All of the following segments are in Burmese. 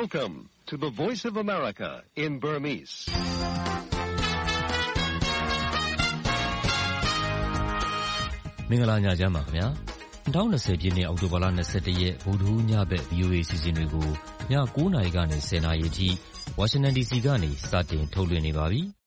Welcome to the Voice of America in Burmese. ။မင်္ဂလာညချမ်းပါခင်ဗျာ။2020ပြည့်နှစ်အောက်တိုဘာလ21ရက်ဗုဒ္ဓဟူးညဘက် VOA စီစဉ်တွေကိုည9:00 နာရီကနေ10:00 နာရီအထိဝါရှင်တန် DC ကနေစတင်ထုတ်လွှင့်နေပါပြီ။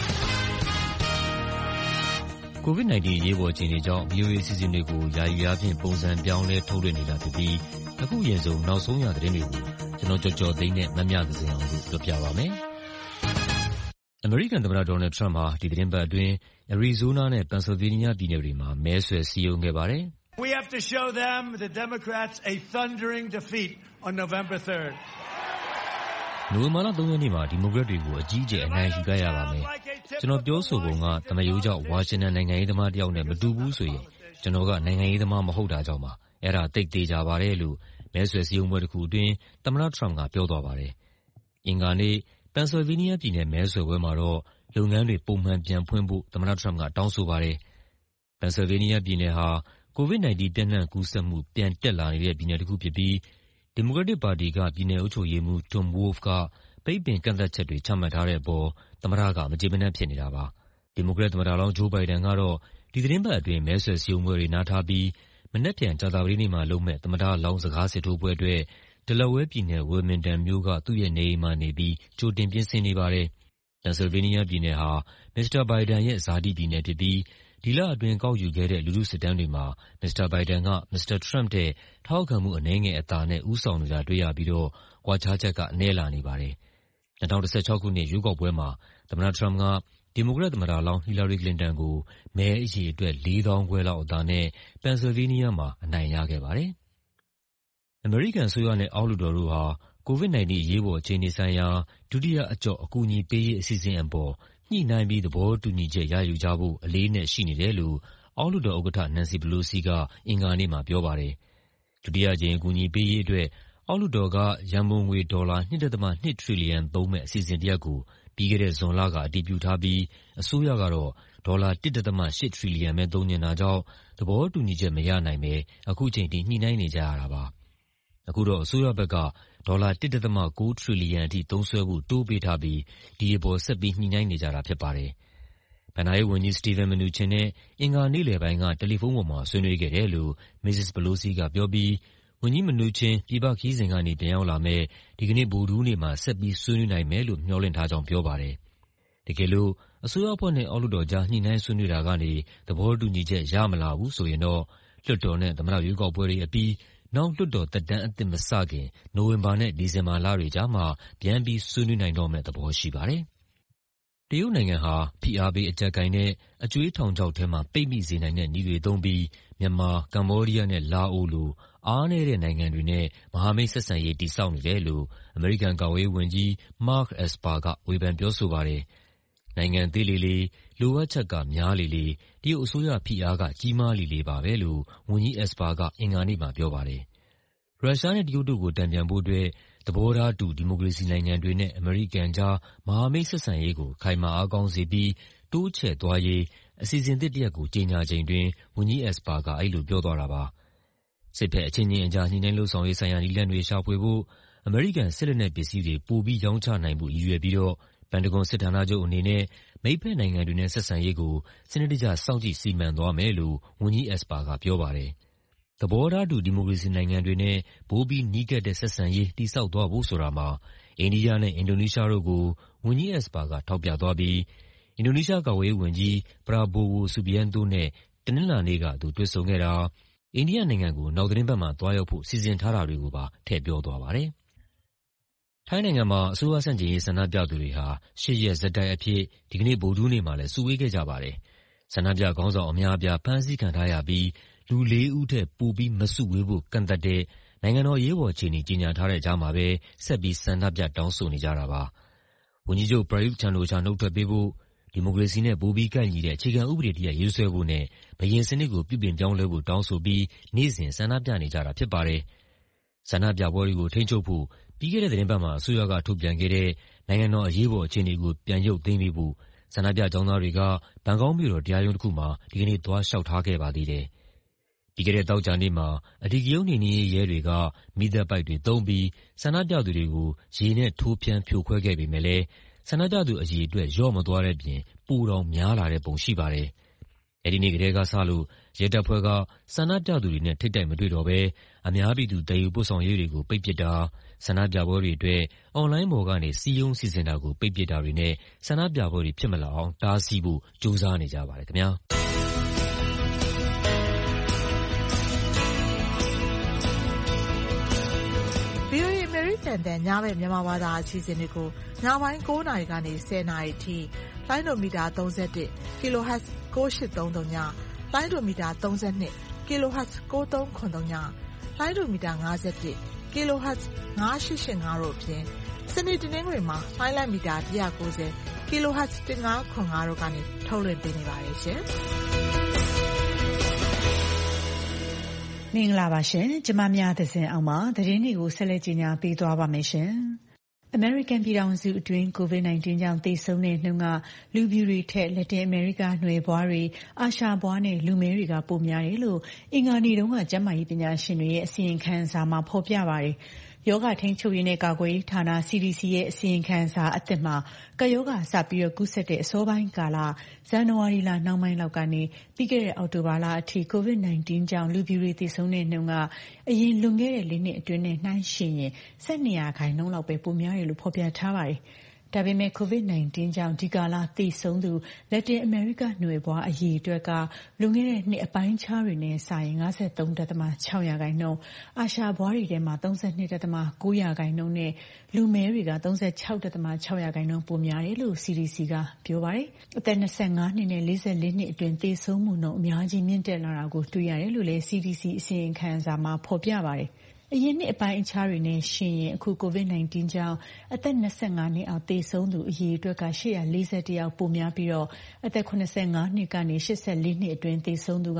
COVID-19 အရေးပေါ်အခြေအနေကြောင့် VOA စီစဉ်တွေကိုယာယီအားဖြင့်ပုံစံပြောင်းလဲထုတ်လွှင့်နေတာဖြစ်ပြီးအခုရင်ဆုံးနောက်ဆုံးရသတင်းတွေကိုကျွန်တော်ကြော်သိန်းနဲ့မမြသဇင်အောင်တို့ပြောပြပါမယ်။အမေရိကန်သမ္မတဒေါ်နယ်ထရမ့်ဟာဒီသတင်းပတ်အတွင်းအရီဇိုးနားနဲ့ပန်ဆယ်လ်ဗေးနီးယားပြည်နယ်တွေမှာမဲဆွယ်စည်းရုံးခဲ့ပါတယ်။ We have to show them, the Democrats, a thundering defeat on November 3rd. နိုဝင်ဘာလ 3 ရက်နေ့မှာဒီမိုကရက်တွေကိုအကြီးအကျယ်အနိုင်ယူခဲ့ရပါမယ်။ကျွန်တော်ပြောဆိုပုံကသမယိုးကြောင့်ဝါရှင်တန်နိုင်ငံရေးသမားတယောက်နဲ့မတူဘူးဆိုရင်ကျွန်တော်ကနိုင်ငံရေးသမားမဟုတ်တာကြောင့်ပါ။အဲ့ဒါသိပ်သေးကြပါတယ်လို့မဲဆွယ်စည်းရုံးပွဲတစ်ခုအတွင်းသမ္မတထရမ့်ကပြောသွားပါတယ်။အင်္ဂါနေ့ပန်ဆယ်လ်ဗေးနီးယားပြည်နယ်မဲဆွယ်ပွဲမှာတော့လုပ်ငန်းတွေပုံမှန်ပြန်ဖွင့်ဖို့သမ္မတထရမ့်ကတောင်းဆိုပါတယ်။ပန်ဆယ်လ်ဗေးနီးယားပြည်နယ်ဟာ COVID-19 ပြန့်နှံ့ကူးစက်မှုပြန်တက်လာနေတဲ့ပြည်နယ်တစ်ခုဖြစ်ပြီးဒီမိုကရက်တစ်ပါတီကပြည်နယ်အုပ်ချုပ်ရေးမှူး Tom Wolf ကပိတ်ပင်ကန့်သတ်ချက်တွေချမှတ်ထားတဲ့အပေါ်သမ္မတကမကျေမနပ်ဖြစ်နေတာပါ။ဒီမိုကရက်သမ္မတလောင်းဂျိုးဘိုင်ဒန်ကတော့ဒီသတင်းပတ်အတွင်းမဲဆွယ်စည်းရုံးပွဲတွေနားထားပြီးမနက်ဖြန်ကြာသပတေးနေ့မှာလုပ်မဲ့သမ္မတလောင်းစကားစစ်ထိုးပွဲအတွက်Delaware ပြည်နယ် Wilmington မြို့ကသူ့ရဲ့နေအိမ်မှာနေပြီးကြိုတင်ပြင်ဆင်နေပါတယ်။ပန်ဆယ်လ်ဗေးနီးယားပြည်နယ်ဟာမစ္စတာဘိုင်ဒန်ရဲ့ဇာတိပြည်နယ်ဖြစ်ပြီးဒီလအတွင်းကောက်ယူခဲ့တဲ့လူထုစစ်တမ်းတွေမှာမစ္စတာဘိုင်ဒန်ကမစ္စတာထရမ့်တဲ့ထောက်ခံမှုအနည်းငယ်အသာနဲ့ဦးဆောင်နေတာတွေ့ရပြီးတော့ကွာခြားချက်ကနည်းလာနေပါတယ်။2016ခုနှစ်ရွေးကောက်ပွဲမှာသမ္မတထရမ့်ကဒီမိုကရက်သမ္မတလောင်းဟီလာရီကလင်တန်ကိုမဲအရေအတွက်4,000 ခွဲလောက်အသာနဲ့ပန်ဆယ်လ်ဗေးနီးယားမှာအနိုင်ရခဲ့ပါတယ်။အမေရိကန်အစိုးရနဲ့အောက်လွှတ်တော်တို့ဟာCOVID-19 အရေးပေါ်အခြေအနေဆိုင်ရာဒုတိယအကျော့အကူအညီပေးရေးအစီအစဉ်အပေါ်ညှိနှိုင်းပြီးသဘောတူညီချက်ရယူကြဖို့အလေးအနက်ရှိနေတယ်လို့အောက်လွှတ်တော်ဥက္ကဋ္ဌနန်စီပလိုစီကအင်္ဂါနေ့မှာပြောပါတယ်။ဒုတိယကြိမ်အကူအညီပေးရေးအတွက်အောက်လွှတ်တော်ကရန်ပုံငွေဒေါ်လာ 2.2 ထရီလီယံသုံးမဲ့အစီအစဉ်တစ်ရပ်ကိုပြီးခဲ့တဲ့ဇွန်လကအတည်ပြုထားပြီးအစိုးရကတော့ဒေါ်လာ 1.8 ထရီလီယံပဲသုံးနေတာကြောင့်သဘောတူညီချက်မရနိုင်ပဲအခုချိန်ထိညှိနှိုင်းနေကြရတာပါ။အခုတော့အစိုးရဘက်ကဒေါ်လာ 1.9 ထရီလီယံအထိသုံးစွဲဖို့တိုးပေးထားပြီးဒီအပေါ်ဆက်ပြီးညှိနှိုင်းနေကြတာဖြစ်ပါတယ်။ဘဏ္ဍာရေးဝန်ကြီးစတီဗန်မနူချင်နဲ့အင်္ဂါနေ့လယ်ပိုင်းကတယ်လီဖုန်းပေါ်မှာဆွေးနွေးခဲ့တယ်လို့မစ္စစ်ပလိုစီကပြောပြီးဝန်ကြီးမနူချင်ပြည်ပခရီးစဉ်ကနေပြန်ရောက်လာမဲ့ဒီကနေ့ဗုဒ္ဓဟူးနေ့မှာဆက်ပြီးဆွေးနွေးနိုင်မယ်လို့မျှော်လင့်ထားကြောင်းပြောပါတယ်။တကယ်လို့အစိုးရအဖွဲ့နဲ့အောက်လွှတ်တော်ကြားညှိနှိုင်းဆွေးနွေးတာကနေသဘောတူညီချက်ရမလာဘူးဆိုရင်တော့လွှတ်တော်နဲ့သမ္မတရွေးကောက်ပွဲတွေအပြီးနောက်လွှတ်တော်သက်တမ်းအသစ်မစခင်နိုဝင်ဘာနဲ့ဒီဇင်ဘာလတွေကြားမှာပြန်ပြီးဆွေးနွေးနိုင်တော့မယ့်သဘောရှိပါတယ်။တရုတ်နိုင်ငံဟာဖိအားပေးအကျပ်ကိုင်တဲ့အကြွေးထောင်ချောက်ထဲမှာပိတ်မိစေနိုင်တဲ့နည်းတွေသုံးပြီးမြန်မာ၊ကမ္ဘောဒီးယားနဲ့လာအိုလိုအားနည်းတဲ့နိုင်ငံတွေနဲ့မဟာမိတ်ဆက်ဆံရေးတည်ဆောက်နေတယ်လို့အမေရိကန်ကာကွယ်ရေးဝန်ကြီး Mark Esper ကဝေဖန်ပြောဆိုပါတယ်။နိုင်ငံသေးလေလေလိုအပ်ချက်ကများလေလေတရုတ်အစိုးရဖိအားကကြီးမားလေလေပါပဲလို့ဝန်ကြီး Esper ကအင်္ဂါနေ့မှာပြောပါတယ်။ရုရှားနဲ့တရုတ်တို့ကိုတန်ပြန်ဖို့အတွက်သဘောထားတူဒီမိုကရေစီနိုင်ငံတွေနဲ့အမေရိကန်ကြားမဟာမိတ်ဆက်ဆံရေးကိုခိုင်မာအားကောင်းစေပြီးတိုးချဲ့သွားရေးအစီအစဉ်သစ်တစ်ရပ်ကိုကြေညာချိန်တွင်ဝန်ကြီး Esper ကအဲ့လိုပြောသွားတာပါ။စစ်ဘက်အချင်းချင်းအကြားညှိနှိုင်းလုပ်ဆောင်ရေးဆိုင်ရာနည်းလမ်းတွေရှာဖွေဖို့အမေရိကန်စစ်လက်နက်ပစ္စည်းတွေပိုပြီးရောင်းချနိုင်ဖို့ရည်ရွယ်ပြီးတော့ပန်တဂွန်စစ်ဌာနချုပ်အနေနဲ့မိတ်ဖက်နိုင်ငံတွေနဲ့ဆက်ဆံရေးကိုစနစ်တကျစောင့်ကြည့်စီမံသွားမယ်လို့ဝန်ကြီး Esper ကပြောပါတယ်။သဘောထားတူဒီမိုကရေစီနိုင်ငံတွေနဲ့ပိုပြီးနီးကပ်တဲ့ဆက်ဆံရေးတည်ဆောက်သွားဖို့ဆိုတာမှာအိန္ဒိယနဲ့အင်ဒိုနီးရှားတို့ကိုဝန်ကြီး Esper ကထောက်ပြသွားပြီးအင်ဒိုနီးရှားကာကွယ်ရေးဝန်ကြီး Prabowo Subianto နဲ့တနင်္လာနေ့ကသူတွေ့ဆုံခဲ့တာအိန္ဒိယနိုင်ငံကိုနောက်သီတင်းပတ်မှာသွားရောက်ဖို့စီစဉ်ထားတာတွေကိုပါထည့်ပြောသွားပါတယ်။ထိုင်းနိုင်ငံမှာအစိုးရဆန့်ကျင်ရေးဆန္ဒပြသူတွေဟာ8 ရက်ဆက်တိုက်အဖြစ်ဒီကနေ့ဗုဒ္ဓဟူးနေ့မှာလည်းစုဝေးခဲ့ကြပါတယ်။ဆန္ဒပြခေါင်းဆောင်အများအပြားဖမ်းဆီးခံထားရပြီးလူ4 ဦးထက်ပိုပြီးမစုဝေးဖို့ကန့်သတ်တဲ့နိုင်ငံတော်အရေးပေါ်အခြေအနေကြေညာထားတဲ့ကြားမှာပဲဆက်ပြီးဆန္ဒပြတောင်းဆိုနေကြတာပါ။ဝန်ကြီးချုပ် Prayut Chan-o-cha နုတ်ထွက်ပေးဖို့ဒီမိုကရေစီနဲ့ပိုပြီးကိုက်ညီတဲ့အခြေခံဥပဒေတစ်ရပ်ရေးဆွဲဖို့နဲ့ဘုရင်စနစ်ကိုပြုပြင်ပြောင်းလဲဖို့တောင်းဆိုပြီးနေ့စဉ်ဆန္ဒပြနေကြတာဖြစ်ပါတယ်။ဆန္ဒပြပွဲတွေကိုထိန်းချုပ်ဖို့ပြီးခဲ့တဲ့သီတင်းပတ်မှာအစိုးရကထုတ်ပြန်ခဲ့တဲ့နိုင်ငံတော်အရေးပေါ်အခြေအနေကိုပြန်ရုပ်သိမ်းပေးဖို့ဆန္ဒပြကျောင်းသားတွေကဘန်ကောက်မြို့တော်တရားရုံးတစ်ခုမှာဒီကနေ့သွားလျှောက်ထားခဲ့ပါသေးတယ်။ပြီးခဲ့တဲ့သောကြာနေ့မှာအဓိကရုဏ်းနှိမ်နင်းရေးရဲတွေကမီးသတ်ပိုက်တွေသုံးပြီးဆန္ဒပြသူတွေကိုရေနဲ့ထိုးဖျန်းဖြိုခွဲခဲ့ပေမယ့်လည်းဆန္ဒပြသူအရေအတွက်လျော့မသွားတဲ့အပြင်ပိုတောင်များလာတဲ့ပုံရှိပါတယ်။အဲဒီနေ့ကတည်းကစလို့ရဲတပ်ဖွဲ့ကဆန္ဒပြသူတွေနဲ့ထိပ်တိုက်မတွေ့တော့ဘဲအများပြည်သူသယ်ယူပို့ဆောင်ရေးတွေကိုပိတ်ပစ်တာ၊ဆန္ဒပြပွဲတွေအတွက်အွန်လိုင်းပေါ်ကနေစည်းရုံးစီစဉ်တာကိုပိတ်ပစ်တာတွေနဲ့ဆန္ဒပြပွဲတွေဖြစ်မလာအောင်တားဆီးဖို့ကြိုးစားနေကြပါတယ်ခင်ဗျာ။ VOA အမေရိကန်တန်ညဘက်မြန်မာဘာသာအစီအစဉ်တွေကိုညပိုင်း9 နာရီကနေ10 နာရီအထိလိုင်းဒိုမီတာ 31 kHz 9833ညလိုင်းဒိုမီတာ32 kHz 9393ညလိုင်းဒိုမီတာ51 kHz 9885တို့အပြင်စနေတနင်္ဂနွေမှာလိုင်းမီတာ190 kHz 1505တို့ကနေထုတ်လွှင့်ပေးနေပါတယ်ရှင်။မင်္ဂလာပါရှင်ကျမများသဇင်အောင်ပါသတင်းတွေကိုဆက်လက်ကြီးညာပေးသွားပါမယ်ရှင်။ American ပြည်ထောင်စုအတွင်း COVID-19 ကြောင့်သေဆုံးတဲ့နှုန်းကလူဖြူတွေထက်လက်တင်အမေရိကနွယ်ဘွားတွေအာရှဘွားနဲ့လူမည်းတွေကပိုများတယ်လို့အင်္ဂါနေ့တုန်းကကျန်းမာရေးပညာရှင်တွေရဲ့အစီရင်ခံစာမှာဖော်ပြပါတယ်။ယောဂထိန်းချုပ်ရေးနဲ့ကာကွယ်ရေးဌာန CDC ရဲ့အစီရင်ခံစာအသစ်မှာကပ်ရောဂါစပြီးကူးစက်တဲ့အစောပိုင်းကာလဇန်နဝါရီလနှောင်းပိုင်းလောက်ကနေပြီးခဲ့တဲ့အောက်တိုဘာလအထိ COVID-19 ကြောင့်လူဖြူတွေသေဆုံးတဲ့နှုန်းကအရင်လွန်ခဲ့တဲ့4 နှစ်အတွင်းနဲ့နှိုင်းယှဉ်ရင်12% လောက်ပဲပိုများတယ်လို့ဖော်ပြထားပါတယ်။ဒါပေမဲ့ COVID-19 ကြောင့်ဒီကာလသေဆုံးသူလက်တင်အမေရိကနွယ်ဘွားအရေအတွက်ကလွန်ခဲ့တဲ့နှစ်အပိုင်းခြားတွေနဲ့စာရင် 53.6% အာရှဘွားတွေထဲမှာ 32.9% နဲ့လူမည်းတွေက 36.6% ပိုများတယ်လို့ CDC ကပြောပါတယ်။အသက်25နှစ်နဲ့44နှစ်အတွင်းသေဆုံးမှုနှုန်းအများကြီးမြင့်တက်လာတာကိုတွေ့ရတယ်လို့လည်း CDC အစီရင်ခံစာမှာဖော်ပြပါတယ်။အရင်နှစ်အပိုင်းအခြားတွေနဲ့ယှဉ်ရင်အခု COVID-19 ကြောင့်အသက်25နှစ်အောက်သေဆုံးသူအရေအတွက်က841ယောက်ပိုများပြီးတော့အသက်85နှစ်ကနေ84နှစ်အတွင်းသေဆုံးသူက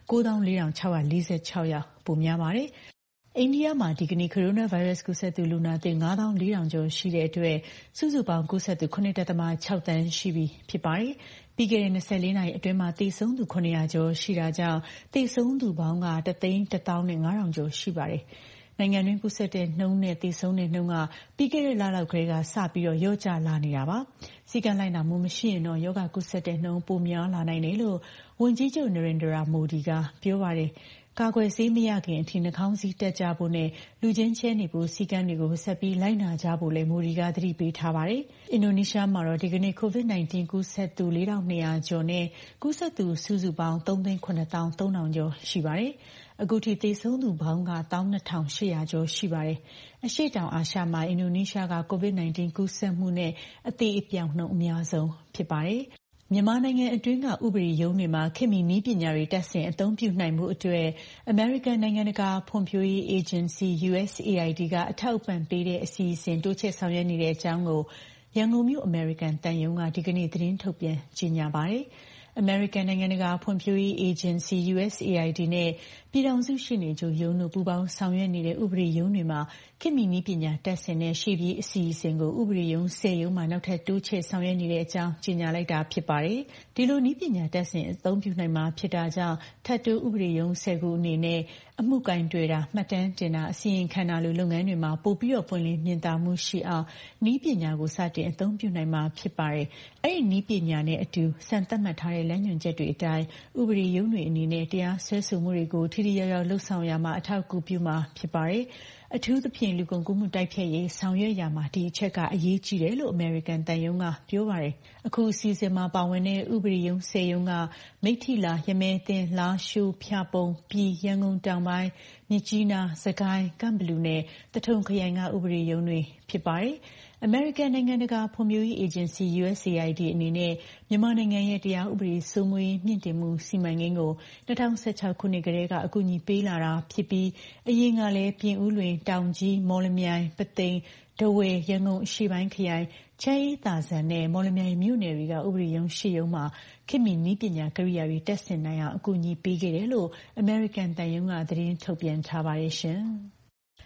94,646 ယောက်ပိုများပါတယ်။အိန္ဒိယမှာဒီကနေ့ကိုရိုနာဗိုင်းရပ်စ်ကူးစက်သူလူနာသစ် 54,000 ကျော်ရှိတဲ့အတွက်စုစုပေါင်းကူးစက်သူ 9.6 သန်းရှိပြီဖြစ်ပါတယ်။ပြီးခဲ့တဲ့24နာရီအတွင်းမှာသေဆုံးသူ900ကျော်ရှိတာကြောင့်သေဆုံးသူပေါင်းက 1,10,500 ကျော်ရှိပါတယ်။နိုင်ငံတွင်းကူးစက်တဲ့နှုန်းနဲ့သေဆုံးတဲ့နှုန်းကပြီးခဲ့တဲ့လလောက်ကတည်းကစပြီးလျော့ကျလာနေတာပါ။စည်းကမ်းလိုက်နာမှုမရှိရင်တော့ရောဂါကူးစက်တဲ့နှုန်းပိုများလာနိုင်တယ်လို့ဝန်ကြီးချုပ်နရင်ဒရာမိုဒီကပြောပါတယ်။ကာကွယ်ဆေးမရခင်အထိနှာခေါင်းစည်းတပ်ကြဖို့နဲ့လူချင်းချဲနေဖို့စည်းကမ်းတွေကိုဆက်ပြီးလိုက်နာကြဖို့လည်းမိုဒီကသတိပေးထားပါတယ်။အင်ဒိုနီးရှားမှာတော့ဒီကနေ့ COVID-19 ကူးစက်သူ 4,200 ကျော်နဲ့ကူးစက်သူစုစုပေါင်း 3,730,000 ကျော်ရှိပါတယ်။အခုထိသေဆုံးသူပေါင်းက 12,800 ကျော်ရှိပါတယ်။အရှေ့တောင်အာရှမှာအင်ဒိုနီးရှားက COVID-19 ကူးစက်မှုနဲ့အသေအပျောက်နှုန်းအများဆုံးဖြစ်ပါတယ်။မြန်မာနိုင်ငံအတွင်းကဥပဒေရုံးတွေမှာခေတ်မီနည်းပညာတွေတပ်ဆင်အသုံးပြုနိုင်မှုအတွက် American နိုင်ငံတကာဖွံ့ဖြိုးရေးအေဂျင်စီ USAID ကအထောက်အပံ့ပေးတဲ့အစီအစဉ်တိုးချဲ့ဆောင်ရွက်နေတဲ့အကြောင်းကိုရန်ကုန်မြို့ American သံရုံးကဒီကနေ့သတင်းထုတ်ပြန်ကြေညာပါတယ်။ American နိုင်ငံတကာဖွံ့ဖြိုးရေးအေဂျင်စီ USAID နဲ့ပြည်ထောင်စုရှေ့နေချုပ်ရုံးတို့ပူးပေါင်းဆောင်ရွက်နေတဲ့ဥပဒေရုံးတွေမှာခေတ်မီနည်းပညာတပ်ဆင်တဲ့ရှေ့ပြေးအစီအစဉ်ကိုဥပဒေရုံး10ရုံးမှာနောက်ထပ်တိုးချဲ့ဆောင်ရွက်နေတဲ့အကြောင်းကြေညာလိုက်တာဖြစ်ပါတယ်။ဒီလိုနည်းပညာတပ်ဆင်အသုံးပြုနိုင်မှာဖြစ်တာကြောင့်ထပ်တိုးဥပဒေရုံး10ခုအနေနဲ့အမှုကင်တွေ့တာမှတ်တမ်းတင်တာအစီရင်ခံတာလိုလုပ်ငန်းတွေမှာပိုပြီးပွင့်လင်းမြင်သာမှုရှိအောင်နည်းပညာကိုစတင်အသုံးပြုနိုင်မှာဖြစ်ပါတယ်။အဲ့ဒီနည်းပညာနဲ့အတူစံသတ်မှတ်ထားတဲ့လမ်းညွှန်ချက်တွေအတိုင်းဥပဒေရုံးတွေအနေနဲ့တရားစွဲဆိုမှုတွေကိုထိထိရောက်ရောက်လှုပ်ဆောင်ရမှာအထောက်အကူပြုမှာဖြစ်ပါတယ်။အထူးသဖြင့်လူကုန်ကူးမှုတိုက်ဖျက်ရေးဆောင်ရွက်ရမှာဒီအချက်ကအရေးကြီးတယ်လို့ American သံရုံးကပြောပါတယ်။အခုအစီအစဉ်မှာပါဝင်တဲ့ဥပဒေရုံး10ရုံးကမိထ္ထီလာရမဲသင်းလားရှိုးဖျာပုံပြည်ရန်ကုန်တောင်ပိုင်းမြစ်ကြီးနားစကိုင်းကန့်ဘလူနဲ့တထုံခရိုင်ကဥပဒေရုံးတွေဖြစ်ပါတယ်။ American နိုင်ငံတကာဖွံ့ဖြိုးရေးအေဂျင်စီ USAID အနေနဲ့မြန်မာနိုင်ငံရဲ့တရားဥပဒေစိုးမိုးရေးမြင့်တင်မှုစီမံကိန်းကို2016ခုနှစ်ကတည်းကအကူအညီပေးလာတာဖြစ်ပြီးအရင်ကလည်းပြင်ဦးလွင်တောင်ကြီးမော်လမြိုင်ပသိမ်ထားဝယ်ရန်ကုန်အရှေ့ပိုင်းခရိုင်ချမ်းအေးသာဇံနဲ့မော်လမြိုင်မြို့နယ်တွေကဥပဒေရုံး10ရုံးမှာခေတ်မီနည်းပညာကိရိယာတွေတပ်ဆင်နိုင်အောင်အကူအညီပေးခဲ့တယ်လို့ American သံရုံးကသတင်းထုတ်ပြန်ထားပါတယ်ရှင်။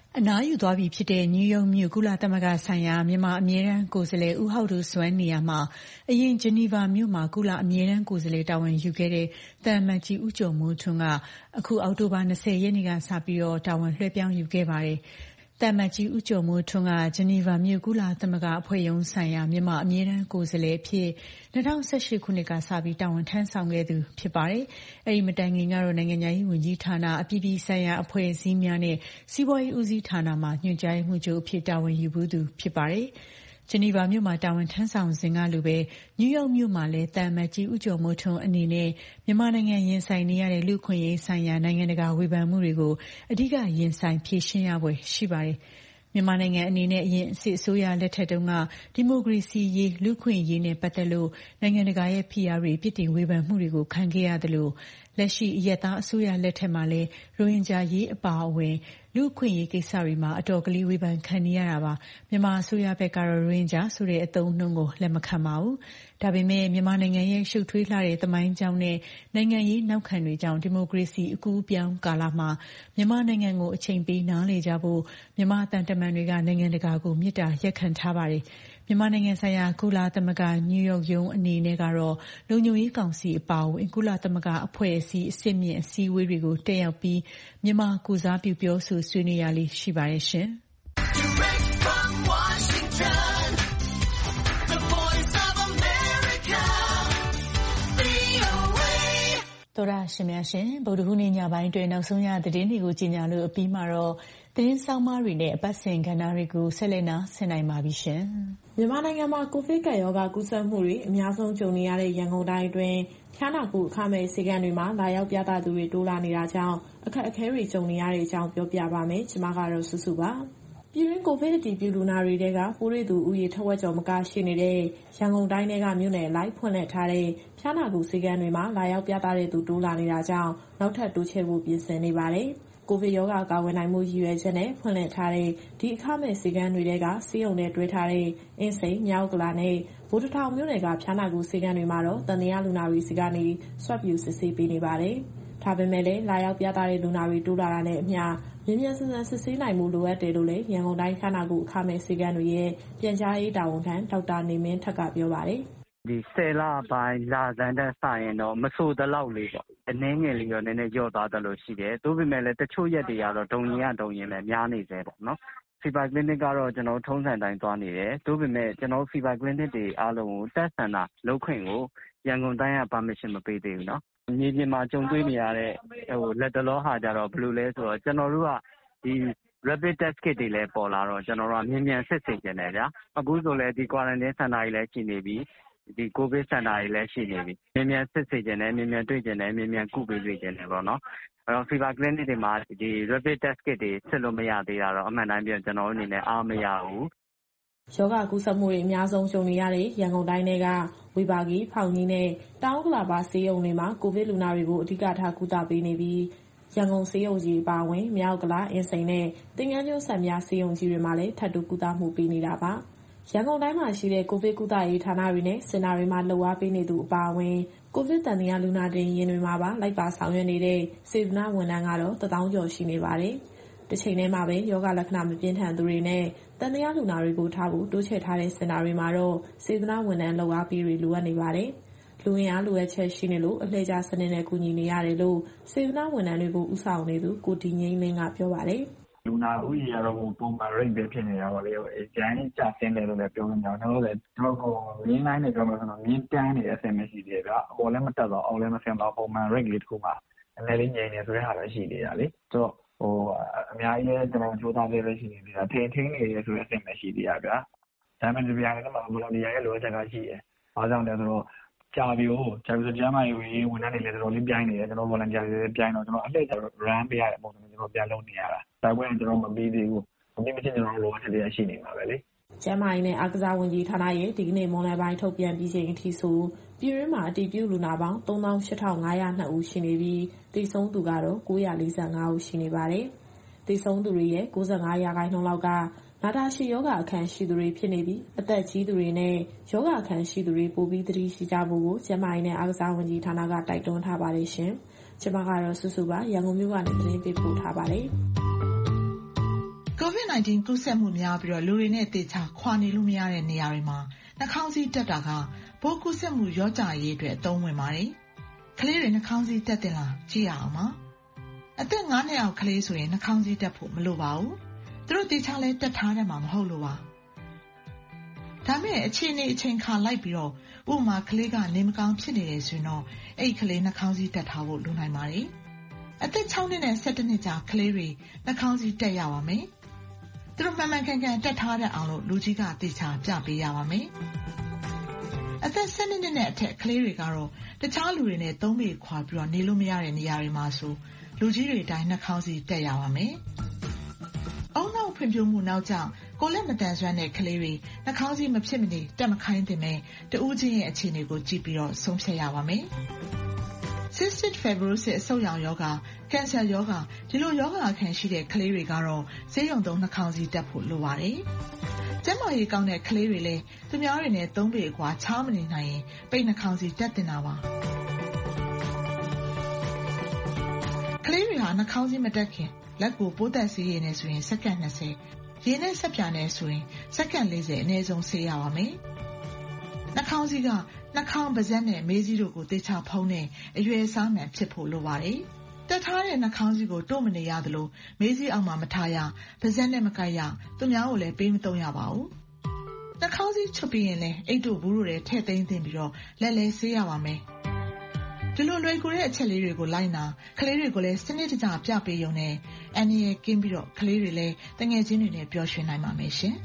အနားယူသွားပြီဖြစ်တဲ့နယူးယောက်မြို့ကုလသမဂ္ဂဆိုင်ရာမြန်မာအမြဲတမ်းကိုယ်စားလှယ်ဦးဟောက်ဒိုဆွမ်းနေရာမှာအရင်ဂျနီဗာမြို့မှာကုလအမြဲတမ်းကိုယ်စားလှယ်တာဝန်ယူခဲ့တဲ့သံအမတ်ကြီးဦးကျော်မိုးထွန်းကအခုအောက်တိုဘာ20ရက်နေ့ကစပြီးတာဝန်လွှဲပြောင်းယူခဲ့ပါတယ်။သံအမတ်ကြီးဦးကျော်မိုးထွန်းကဂျနီဗာမြို့ကုလသမဂ္ဂအဖွဲ့ရုံးဆိုင်ရာမြန်မာအမြဲတမ်းကိုယ်စားလှယ်အဖြစ်2018ခုနှစ်ကစပြီးတာဝန်ထမ်းဆောင်ခဲ့သူဖြစ်ပါတယ်။အဲဒီမတိုင်ခင်ကတော့နိုင်ငံရေးဝန်ကြီးဌာနအပြည်ပြည်ဆိုင်ရာအဖွဲ့အစည်းများနဲ့စီးပွားရေးဦးစီးဌာနမှာညွှန်ကြားရေးမှူးချုပ်အဖြစ်တာဝန်ယူဘူးသူဖြစ်ပါတယ်။ဂျနီဗာမြို့မှာတာဝန်ထမ်းဆောင်စဉ်ကလိုပဲနယူးယောက်မြို့မှာလည်းသံအမတ်ကြီးဦးကျော်မိုးထွန်းအနေနဲ့မြန်မာနိုင်ငံရင်ဆိုင်နေရတဲ့လူ့အခွင့်အရေးဆိုင်ရာနိုင်ငံတကာဝေဖန်မှုတွေကိုအဓိကရင်ဆိုင်ဖြေရှင်းရဖွယ်ရှိပါတယ်။မြန်မာနိုင်ငံအနေနဲ့အရင်စစ်အစိုးရလက်ထက်တုန်းကဒီမိုကရေစီရေးလူ့အခွင့်အရေးနဲ့ပတ်သက်လို့နိုင်ငံတကာရဲ့ဖိအားတွေပြစ်တင်ဝေဖန်မှုတွေကိုခံခဲ့ရသလိုလက်ရှိအရပ်သားအစိုးရလက်ထက်မှာလည်းရိုဟင်ဂျာရေးအပါအဝင်လူ့အခွင့်အရေးကိစ္စတွေမှာအတော်ကလေးဝေဖန်ခံနေရတာပါမြန်မာအစိုးရဘက်ကတော့ရိုဟင်ဂျာဆိုတဲ့အသုံးအနှုန်းကိုလက်မခံပါဘူးဒါပေမဲ့မြန်မာနိုင်ငံရဲ့ရှုပ်ထွေးလှတဲ့သမိုင်းကြောင်းနဲ့နိုင်ငံရေးနောက်ခံတွေကြောင့်ဒီမိုကရေစီအကူအပြောင်းကာလမှာမြန်မာနိုင်ငံကိုအချိန်ပေးနားလည်ကြဖို့မြန်မာတန်တမန်တွေကနိုင်ငံတကာကိုမေတ္တာရက်ခံထားပါတယ်မြန်မာနိုင်ငံဆိုင်ရာကုလသမဂ္ဂနယူးယောက်ရုံးအနေနဲ့ကတော့လုံခြုံရေးကောင်စီအပါအဝင်ကုလသမဂ္ဂအဖွဲ့အစည်းအဆင့်မြင့်အစည်းအဝေးတွေကိုတက်ရောက်ပြီးမြန်မာကိုစားပြုပြောဆိုဆွေးနွေးရလေးရှိပါတယ်ရှင်။သောရရှင်များရှင်ဗုဒ္ဓဟူးနေ့ညပိုင်းတွင်နောက်ဆုံးရသတင်းတွေကိုကြီးညာလို့အပြီးမှာတော့သတင်းဆောင်မတွေနဲ့အပတ်စဉ်ကဏ္ဍတွေကိုဆက်လက်နာဆင်နိုင်ပါပြီရှင်။မြန်မာနိုင်ငံမှာကိုဗစ်ကပ်ရောဂါကူးစက်မှုတွေအများဆုံးကြုံနေရတဲ့ရန်ကုန်တိုင်းအတွင်းဖျားနာကုအခမဲ့ဆေးကမ်းတွေမှာလာရောက်ပြသသူတွေတိုးလာနေတာကြောင့်အခက်အခဲတွေကြုံနေရတဲ့အကြောင်းပြောပြပါမယ်။ကျွန်မကတော့စုစုပါ။ပြည်တွင်းကိုဗစ်အတည်ပြုလူနာတွေတဲကပိုးတွေ့သူဦးရေထက်ဝက်ကျော်မကရှိနေတဲ့ရန်ကုန်တိုင်းထဲကမြို့နယ်လိုက်ဖွင့်လှစ်ထားတဲ့ဖျားနာကုဆေးကမ်းတွေမှာလာရောက်ပြသတဲ့သူတိုးလာနေတာကြောင့်နောက်ထပ်တိုးချဲ့ဖို့ပြင်ဆင်နေပါတယ်။ကိုဗစ်ရောဂါကာကွယ်နိုင်မှုရည်ရွယ်ချက်နဲ့ဖွင့်လှစ်ထားတဲ့ဒီအခမဲ့ဆေးကမ်းတွေတဲကဆေးရုံနဲ့တွဲထားတဲ့အင်းစိန်မြောက်ကလာနဲ့ဗိုလ်တထောင်မြို့နယ်ကဖျားနာကုဆေးကမ်းတွေမှာတော့တန်တရားလူနာတွေစီကနေဆွပ်ပြူစစ်ဆေးပေးနေပါတယ်။ဒါပေမဲ့လည်းလာရောက်ပြသတဲ့လူနာတွေတိုးလာတာနဲ့အမျှမြန်မြန်ဆန်ဆန်စစ်ဆေးနိုင်မှုလိုအပ်တယ်လို့လည်းရန်ကုန်တိုင်းဖျားနာကုအခမဲ့ဆေးကမ်းတွေရဲ့ပြန်ကြားရေးတာဝန်ခံဒေါက်တာနေမင်းထက်ကပြောပါတယ်။ဒီ10လပိုင်းလဆန်းတဲ့စရင်တော့မဆိုသလောက်လေးပေါ့အနည်းငယ်လေးတော့နည်းနည်းကြော့သွားတယ်လို့ရှိတယ်။သို့ပေမဲ့လည်းတချို့ရက်တွေကတော့ဒုံရင်ပဲများနေသေးပေါ့နော်။ Fever Clinic ကတော့ကျွန်တော်ထုံးစံတိုင်းသွားနေတယ်။သို့ပေမဲ့ကျွန်တော် Fever Clinic တွေအားလုံးကို Test Center လုပ်ခွင့်ကိုရန်ကုန်တိုင်းက Permission မပေးသေးဘူးနော်။မြေပြင်မှာကြုံတွေ့နေရတဲ့လက်တလောဟာကြတော့ဘယ်လိုလဲဆိုတော့ကျွန်တော်တို့ကဒီ Rapid Test Kit တွေလည်းပေါ်လာတော့ကျွန်တော်တို့ကမြန်မြန်စစ်ဆေးကြတယ်ဗျာ။အခုဆိုလည်းဒီ Quarantine Center တွေလည်းရှိနေပြီ။ဒီ COVID Center တွေလည်းရှိနေပြီ။မြန်မြန်စစ်ဆေးကြတယ်မြန်မြန်တွေ့ကြတယ်မြန်မြန်ကုပေးကြတယ်ပေါ့နော်။အဲ့တော့ Fever Clinic တွေမှာဒီ Rapid Test Kit တွေစစ်လို့မရသေးတာတော့အမှန်တိုင်းပြောကျွန်တော်တို့အနေနဲ့အားမရဘူး။ယောဂကူးစက်မှုတွေအများဆုံးကြုံနေရတဲ့ရန်ကုန်တိုင်းကဝေဘာဂီ၊ဖောင်ကြီးနဲ့တောင်ဥက္ကလာပဆေးရုံတွေမှာကိုဗစ်လူနာတွေကိုအဓိကထားကုသပေးနေပြီးရန်ကုန်ဆေးရုံကြီးအပါအဝင်မြောက်ကလာ၊အင်းစိန်နဲ့သင်္ကန်းကျွန်းစံပြဆေးရုံကြီးတွေမှာလည်းထပ်တူကုသမှုပေးနေတာပါ။ရန်ကုန်တိုင်းမှာရှိတဲ့ကိုဗစ်ကုသရေးဌာနတွေနဲ့စင်တာတွေမှာလှုပ်အားပေးနေသူအပါအဝင်ကိုဗစ်တန်တရားလူနာတင်ယာဉ်တွေမှာပါလိုက်ပါဆောင်ရွက်နေတဲ့စေတနာဝန်ထမ်းကတော့1000ကျော်ရှိနေပါတယ်။တစ်ချိန်တည်းမှာပဲယောဂလက္ခဏာမပြင်းထန်သူတွေနဲ့တန်တရားလူနာတွေကိုထားဖို့တိုးချဲ့ထားတဲ့စင်တာတွေမှာတော့စေတနာဝန်ထမ်းလှုပ်အားပေးတွေလိုအပ်နေပါတယ်။လူဝင်အားလိုအပ်ချက်ရှိနေလို့အလှည့်ကျစနစ်နဲ့ကူညီနေရတယ်လို့စေတနာဝန်ထမ်းတွေကိုဦးဆောင်နေသူကိုတီငိမ့်လင်းကပြောပါတယ်။လူနာဦးရေကတော့ပုံမှန် rate ပဲဖြစ်နေတာပါလေ။ကျန်းကျဆင်းတယ်လို့လည်းပြောလို့မရဘူး။ကျွန်တော်လည်းမြင်းတိုင်းနဲ့ပြောမှဆိုတော့မြင်းတန်းနေတဲ့အဆင့်မရှိသေးဗျာ။အပေါ်လည်းမတက်တော့အောက်လည်းမဆင်းတော့ပုံမှန် rate လေးတစ်ခုမှအနည်းလေးငြိမ်နေဆိုတဲ့ဟာလည်းရှိနေတာလေ။ဆိုတော့အများကြီးလည်းကျွန်တော်ကြိုးစားပေးလို့ရှိနေသေးတာထိန်းနေရဆိုတဲ့အဆင့်ပဲရှိသေးတာဗျာ။ဒါပေမဲ့ဒီပြန်လည်းဗလော်ဒီယာရဲ့လိုအပ်ချက်ကရှိတယ်။အားကြောင့်လည်းဆိုတော့ကြာပြီဆိုကျမ်းမာရေးဝန်ထမ်းတွေလည်းတော်တော်လေးပြိုင်းနေတယ်ကျွန်တော် volunteer တွေလည်းပြိုင်းတော့ကျွန်တော်အလှည့်ကျ run ပေးရတဲ့ပုံစံမျိုးကျွန်တော်ပြန်လုပ်နေရတာ။ဒါပေမဲ့ကျွန်တော်မပြီးသေးဘူး။မပြီးမချင်းကျွန်တော်လိုအပ်ချက်တွေရှိနေမှာပဲလေ။ကျန်းမာရေးနဲ့အားကစားဝန်ကြီးဌာနရဲ့ဒီကနေ့မွန်လွဲပိုင်းထုတ်ပြန်ပြီးချိန်အထိဆိုပြည်တွင်းမှာအတည်ပြုလူနာပေါင်း38,502 ဦးရှိနေပြီးသေဆုံးသူကတော့945 ဦးရှိနေပါတယ်။သေဆုံးသူတွေရဲ့95%လောက်ကနာတာရှည်ယောဂအခမ်းရှိသူတွေဖြစ်နေပြီးအသက်ကြီးသူတွေနဲ့ယောဂအခမ်းရှိသူတွေပိုပြီးသတိရှိကြဖို့ကိုကျန်းမာရေးနဲ့အားကစားဝန်ကြီးဌာနကတိုက်တွန်းထားပါတယ်ရှင်။ကျွန်မကတော့စုစုပါရန်ကုန်မြို့ကနေသတင်းပေးပို့ထားပါတယ်။ COVID-19 ကူးစက်မှုများပြီးတော့လူတွေနဲ့သေချာခွာနေလို့မရတဲ့နေရာတွေမှာနှာခေါင်းစည်းတပ်တာကပိုးကူးစက်မှုရောကြရေးအတွက်အသုံးဝင်ပါတယ်။ကလေးတွေနှာခေါင်းစည်းတပ်တင်လားကြည့်ရအောင်ပါ။အသက်9နှစ်အောက်ကလေးဆိုရင်နှာခေါင်းစည်းတပ်ဖို့မလိုပါဘူး။သူတို့သေချာလဲတပ်ထားတယ်မှာမဟုတ်လို့ပါ။ဒါမဲ့အခြေအနေအချိန်ခါလိုက်ပြီးတော့ဥပမာကလေးကနေမကောင်းဖြစ်နေတယ်ဆိုရင်တော့အဲ့ကလေးနှာခေါင်းစည်းတပ်ထားဖို့လိုနိုင်ပါတယ်။အသက်6နှစ်နဲ့17နှစ်ကြာကလေးတွေနှာခေါင်းစည်းတပ်ရပါမယ်။သူတို့မှန်မှန်ကန်ကန်တပ်ထားတဲ့အောင်လို့လူကြီးကသေချာပြပေးရပါမယ်။အသက်12နှစ်နဲ့အထက်ကလေးတွေကတော့တခြားလူတွေနဲ့3ပေခွာပြီးတော့နေလို့မရတဲ့နေရာတွေမှာဆိုလူကြီးတွေတိုင်းနှာခေါင်းစည်းတပ်ရပါမယ်။အုံနောက်ဖွံ့ဖြိုးမှုနောက်ကြောင့်ကိုလက်မတန်ဆွမ်းတဲ့ကလေးတွေနှာခေါင်းစည်းမဖြစ်မနေတက်မခိုင်းတင်မဲ့တဦးချင်းရဲ့အခြေအနေကိုကြည့်ပြီးတော့ဆုံးဖြတ်ရပါမယ်။ Cystic fibrosis အဆုတ်ရောင်ရောဂါ၊ကင်ဆာရောဂါဒီလိုရောဂါအခံရှိတဲ့ကလေးတွေကတော့ဆေးရုံသုံးနှာခေါင်းစည်းတပ်ဖို့လိုပါတယ်။ကျန်းမာရေးကောင်းတဲ့ကလေးတွေလည်းသူများတွေနဲ့3ပေအကွာခြားမနေနိုင်ရင်ပိတ်နှာခေါင်းစည်းတပ်တင်တာပါ။ကလေးတွေဟာနှာခေါင်းစည်းမတပ်ခင်လက်ကိုပိုးသက်ဆေးရည်နဲ့ဆိုရင်စက္ကန့်20ရေနဲ့ဆက်ပြာနဲ့ဆိုရင်စက္ကန့်40အနည်းဆုံးဆေးရပါမယ်။နှာခေါင်းစည်းကနှာခေါင်းပါးစပ်နဲ့မေးစည်းတို့ကိုသေချာဖုံးတဲ့အရွယ်အစားမှန်ဖြစ်ဖို့လိုပါတယ်။တက်ထားတဲ့နှာခေါင်းစည်းကိုတို့မနေရသလိုမေးစည်းအောက်မှာမထားရပါးစပ်နဲ့မကိုက်ရသူများကိုလည်းပေးမသုံးရပါဘူး။နှာခေါင်းစည်းချုပ်ပြီးရင်လည်းအိတ်တို့ဘူးတို့ထဲထည့်သိမ်းသင့်ပြီးတော့လက်လဲဆေးရပါမယ်။ဒီလိုလွယ်ကူတဲ့အချက်လေးတွေကိုလိုက်နာကလေးတွေကိုလည်းစနစ်တကျပြပေးရုံနဲ့အန္တရာယ်ကင်းပြီးတော့ကလေးတွေလည်းတငယ်ချင်းတွေနဲ့ပျော်ရွှင်နိုင်ပါမယ်ရှင်။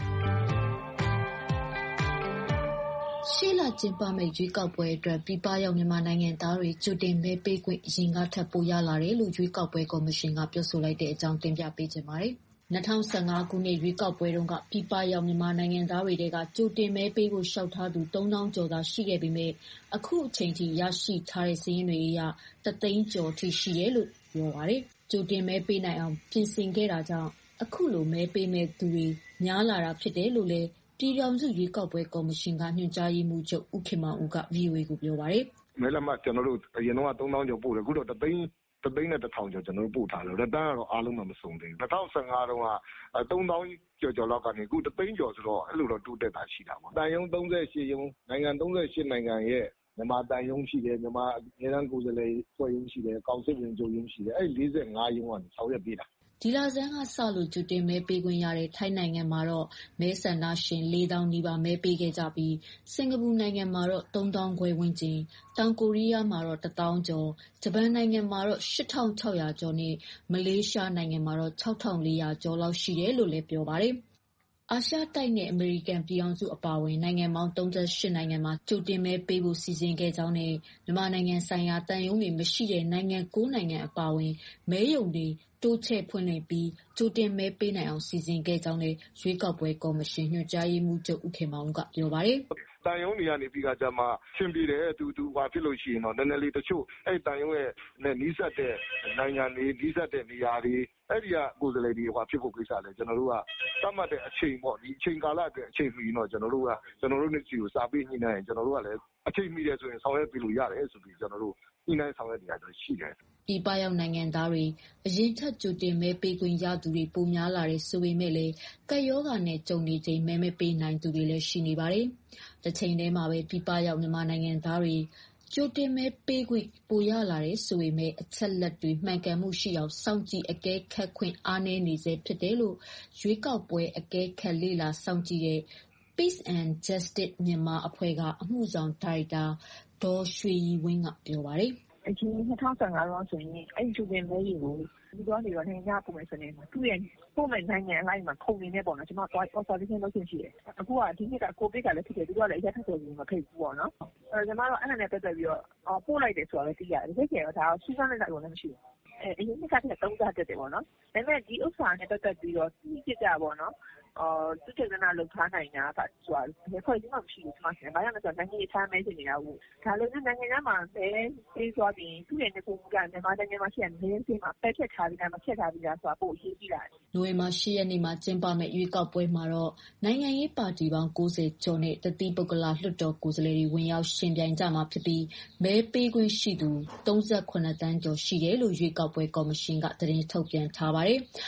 ရှေ့လကျင်းပမယ့်ရွေးကောက်ပွဲအတွက်ပြည်ပရောက်မြန်မာနိုင်ငံသားတွေကြိုတင်မဲပေးခွင့်အရင်ကထပ်ပိုရလာတယ်လို့ရွေးကောက်ပွဲကော်မရှင်ကပြောဆိုလိုက်တဲ့အကြောင်းတင်ပြပေးချင်ပါတယ်။2015ခုနှစ်ရွေးကောက်ပွဲတုန်းကပြည်ပရောက်မြန်မာနိုင်ငံသားတွေတဲကကြိုတင်မဲပေးဖို့လျှောက်ထားသူ3000ကျော်သာရှိခဲ့ပေမဲ့အခုအချိန်ထိရရှိထားတဲ့စာရင်းတွေအရ3သိန်းကျော်ထိရှိတယ်လို့ပြောပါတယ်။ကြိုတင်မဲပေးနိုင်အောင်ပြင်ဆင်ခဲ့တာကြောင့်အခုလိုမဲပေးမဲ့သူတွေများလာတာဖြစ်တယ်လို့လည်းပြည်ထောင်စုရွေးကောက်ပွဲကော်မရှင်ကညွှန်ကြားရေးမှူးချုပ်ဦးခင်မောင်ဦးက VOA ကိုပြောပါတယ်။မဲလက်မှတ်ကျွန်တော်တို့အရင်တော့3000ကျော်ပို့တယ်အခုတော့3သိန်းနဲ့1000ကျော်ကျွန်တော်တို့ပို့ထားတယ်။တန်းကတော့အားလုံးမစုံသေးဘူး။2015တုန်းက3000ကျော်လောက်ကနေအခု3သိန်းကျော်ဆိုတော့အဲ့လိုတော့တိုးတက်တာရှိတာပေါ့။တန်ယုံ38ယုံနိုင်ငံ38နိုင်ငံရဲ့မြန်မာတန်ယုံရှိတယ်မြန်မာအငြိမ်းကိုယ်စားလှယ်ဖွဲ့ယုံရှိတယ်ကောင်စစ်ဝင်ချုပ်ယုံရှိတယ်အဲ့45ယုံကနေဆောင်ရွက်ပေးတာဒီလဆန်းကစလို့ကြိုတင်မဲပေးခွင့်ရတဲ့ထိုင်းနိုင်ငံမှာတော့မဲဆန္ဒရှင်4000နီးပါးမဲပေးခဲ့ကြပြီးစင်ကာပူနိုင်ငံမှာတော့3000ခွဲဝန်းကျင်တောင်ကိုရီးယားမှာတော့1000ကျော်ဂျပန်နိုင်ငံမှာတော့8600ကျော်နဲ့မလေးရှားနိုင်ငံမှာတော့6400ကျော်လောက်ရှိတယ်လို့လည်းပြောပါတယ်အာရှတိုက်နဲ့အမေရိကန်ပြည်အောင်စုအပါအဝင်နိုင်ငံပေါင်း38နိုင်ငံမှာကြိုတင်မဲပေးဖို့စီစဉ်ခဲ့ကြောင်းနဲ့မြန်မာနိုင်ငံဆိုင်ရာတန်ယုံတွေမရှိတဲ့နိုင်ငံ9နိုင်ငံအပါအဝင်မဲရုံတွေတိုးချဲ့ဖွင့်လှစ်ပြီးကြိုတင်မဲပေးနိုင်အောင်စီစဉ်ခဲ့ကြောင်းလည်းရွေးကောက်ပွဲကော်မရှင်ညွှန်ကြားရေးမှူးချုပ်ဦးခင်မောင်ကပြောပါတယ်တန်ယုံတွေကနေပြီးကြမှာရှင်းပြတယ်သူဘာဖြစ်လို့ရှိရင်တော့နည်းနည်းလေးတချို့အဲ့တန်ယုံရဲ့နီးစပ်တဲ့နိုင်ငံတွေနီးစပ်တဲ့နေရာတွေအဲ့ဒီကကိုယ်စားလှယ်တွေဖြစ်ဖို့ကိစ္စလဲကျွန်တော်တို့ကသတ်မှတ်တဲ့အချိန်ပေါ့ဒီအချိန်ကာလအတွက်အချိန်မီတော့ကျွန်တော်တို့နေ့စီကိုစာပေးညှိနှိုင်းရင်ကျွန်တော်တို့ကလည်းအချိန်မီတယ်ဆိုရင်ဆောင်ရွက်ပေးလို့ရတယ်ဆိုပြီးကျွန်တော်တို့ညှိနှိုင်းဆောင်ရွက်နေတာရှိတယ်ပြည်ပရောက်နိုင်ငံသားတွေအရင်ထက်ကြိုတင်မဲပေးခွင့်ရသူတွေပိုများလာတဲ့ဆိုပေမဲ့လည်းကပ်ရောဂါနဲ့ကြုံနေချိန်မဲမပေးနိုင်သူတွေလည်းရှိနေပါတယ်။တစ်ချိန်တည်းမှာပဲပြည်ပရောက်မြန်မာနိုင်ငံသားတွေကြိုတင်မဲပေးခွင့်ပိုရလာတဲ့ဆိုပေမဲ့အချက်လက်တွေမှန်ကန်မှုရှိအောင်စောင့်ကြည့်အကဲခတ်ခွင့်အားနည်းနေစေဖြစ်တယ်လို့ရွေးကောက်ပွဲအကဲခတ်လေ့လာစောင့်ကြည့်တဲ့ Peace and Justice မြန်မာအဖွဲ့ကအမှုဆောင်ဒါရိုက်တာဒေါ်ရွှေရည်ဝင်းကပြောပါတယ်အရင်2015လောက်ဆိုရင်အဲ့ဒီကြိုတင်မဲတွေကိုဒီတော့နေတော့နိုင်ငံပုံမဲ့စနေသူ့ရဲ့ပုံမဲ့နိုင်ငံအလိုက်မှာခုံနေနေပေါ့နော်ကျွန်တော် observation လုပ်ရှင်ရှိတယ်အခုကဒီနှစ်ကကိုဗစ်ကလည်းဖြစ်တယ်သူကလည်းအရက်ထက်ဆိုပြီးမဖိတ်ဘူးပေါ့နော်ကျွန်တော်တို့အဲ့ဒါနဲ့ပတ်သက်ပြီးတော့ပို့လိုက်တယ်ဆိုတာလည်းသိရတယ်ဒီကိစ္စကဒါရှင်းရှင်းလေးလိုက်လို့လည်းမရှိဘူးအရင်နှစ်ကတည်းကသုံးစားတက်တယ်ပေါ့နော်ဒါပေမဲ့ဒီဥစ္စာနဲ့ပတ်သက်ပြီးတော့သိကြကြပေါ့နော်သူတေသနာလောက်ထားနိုင်တာကဆိုတာဘယ်ဖွဲ့စည်းမှမရှိဘူးကျွန်မရှင်။ဘာကြောင့်လဲဆိုတော့နိုင်ငံရေးထားမဲရှင်နေတာကိုဒါလိုမျိုးနိုင်ငံသားမှာပဲပေးသွားပြီးသူ့ရဲ့နေကိုကမြန်မာနိုင်ငံမှာရှိတဲ့နေစင်းမှာပဲဖြတ်ထားပြီးတာမဖြတ်ထားပြီးတာဆိုတာပို့အရေးကြီးတာ။နိုဝင်ဘာ10ရက်နေ့မှာကျင်းပမယ့်ရွေးကောက်ပွဲမှာတော့နိုင်ငံရေးပါတီပေါင်း90ကျော်နဲ့တတိပုဂ္ဂလလွှတ်တော်ကိုယ်စားလှယ်တွေဝင်ရောက်ရှင်ပြိုင်ကြမှာဖြစ်ပြီးမဲပေးခွင့်ရှိသူ38တန်းကျော်ရှိတယ်လို့ရွေးကောက်ပွဲကော်မရှင်ကသတင်းထုတ်ပြန်ထားပါတယ်။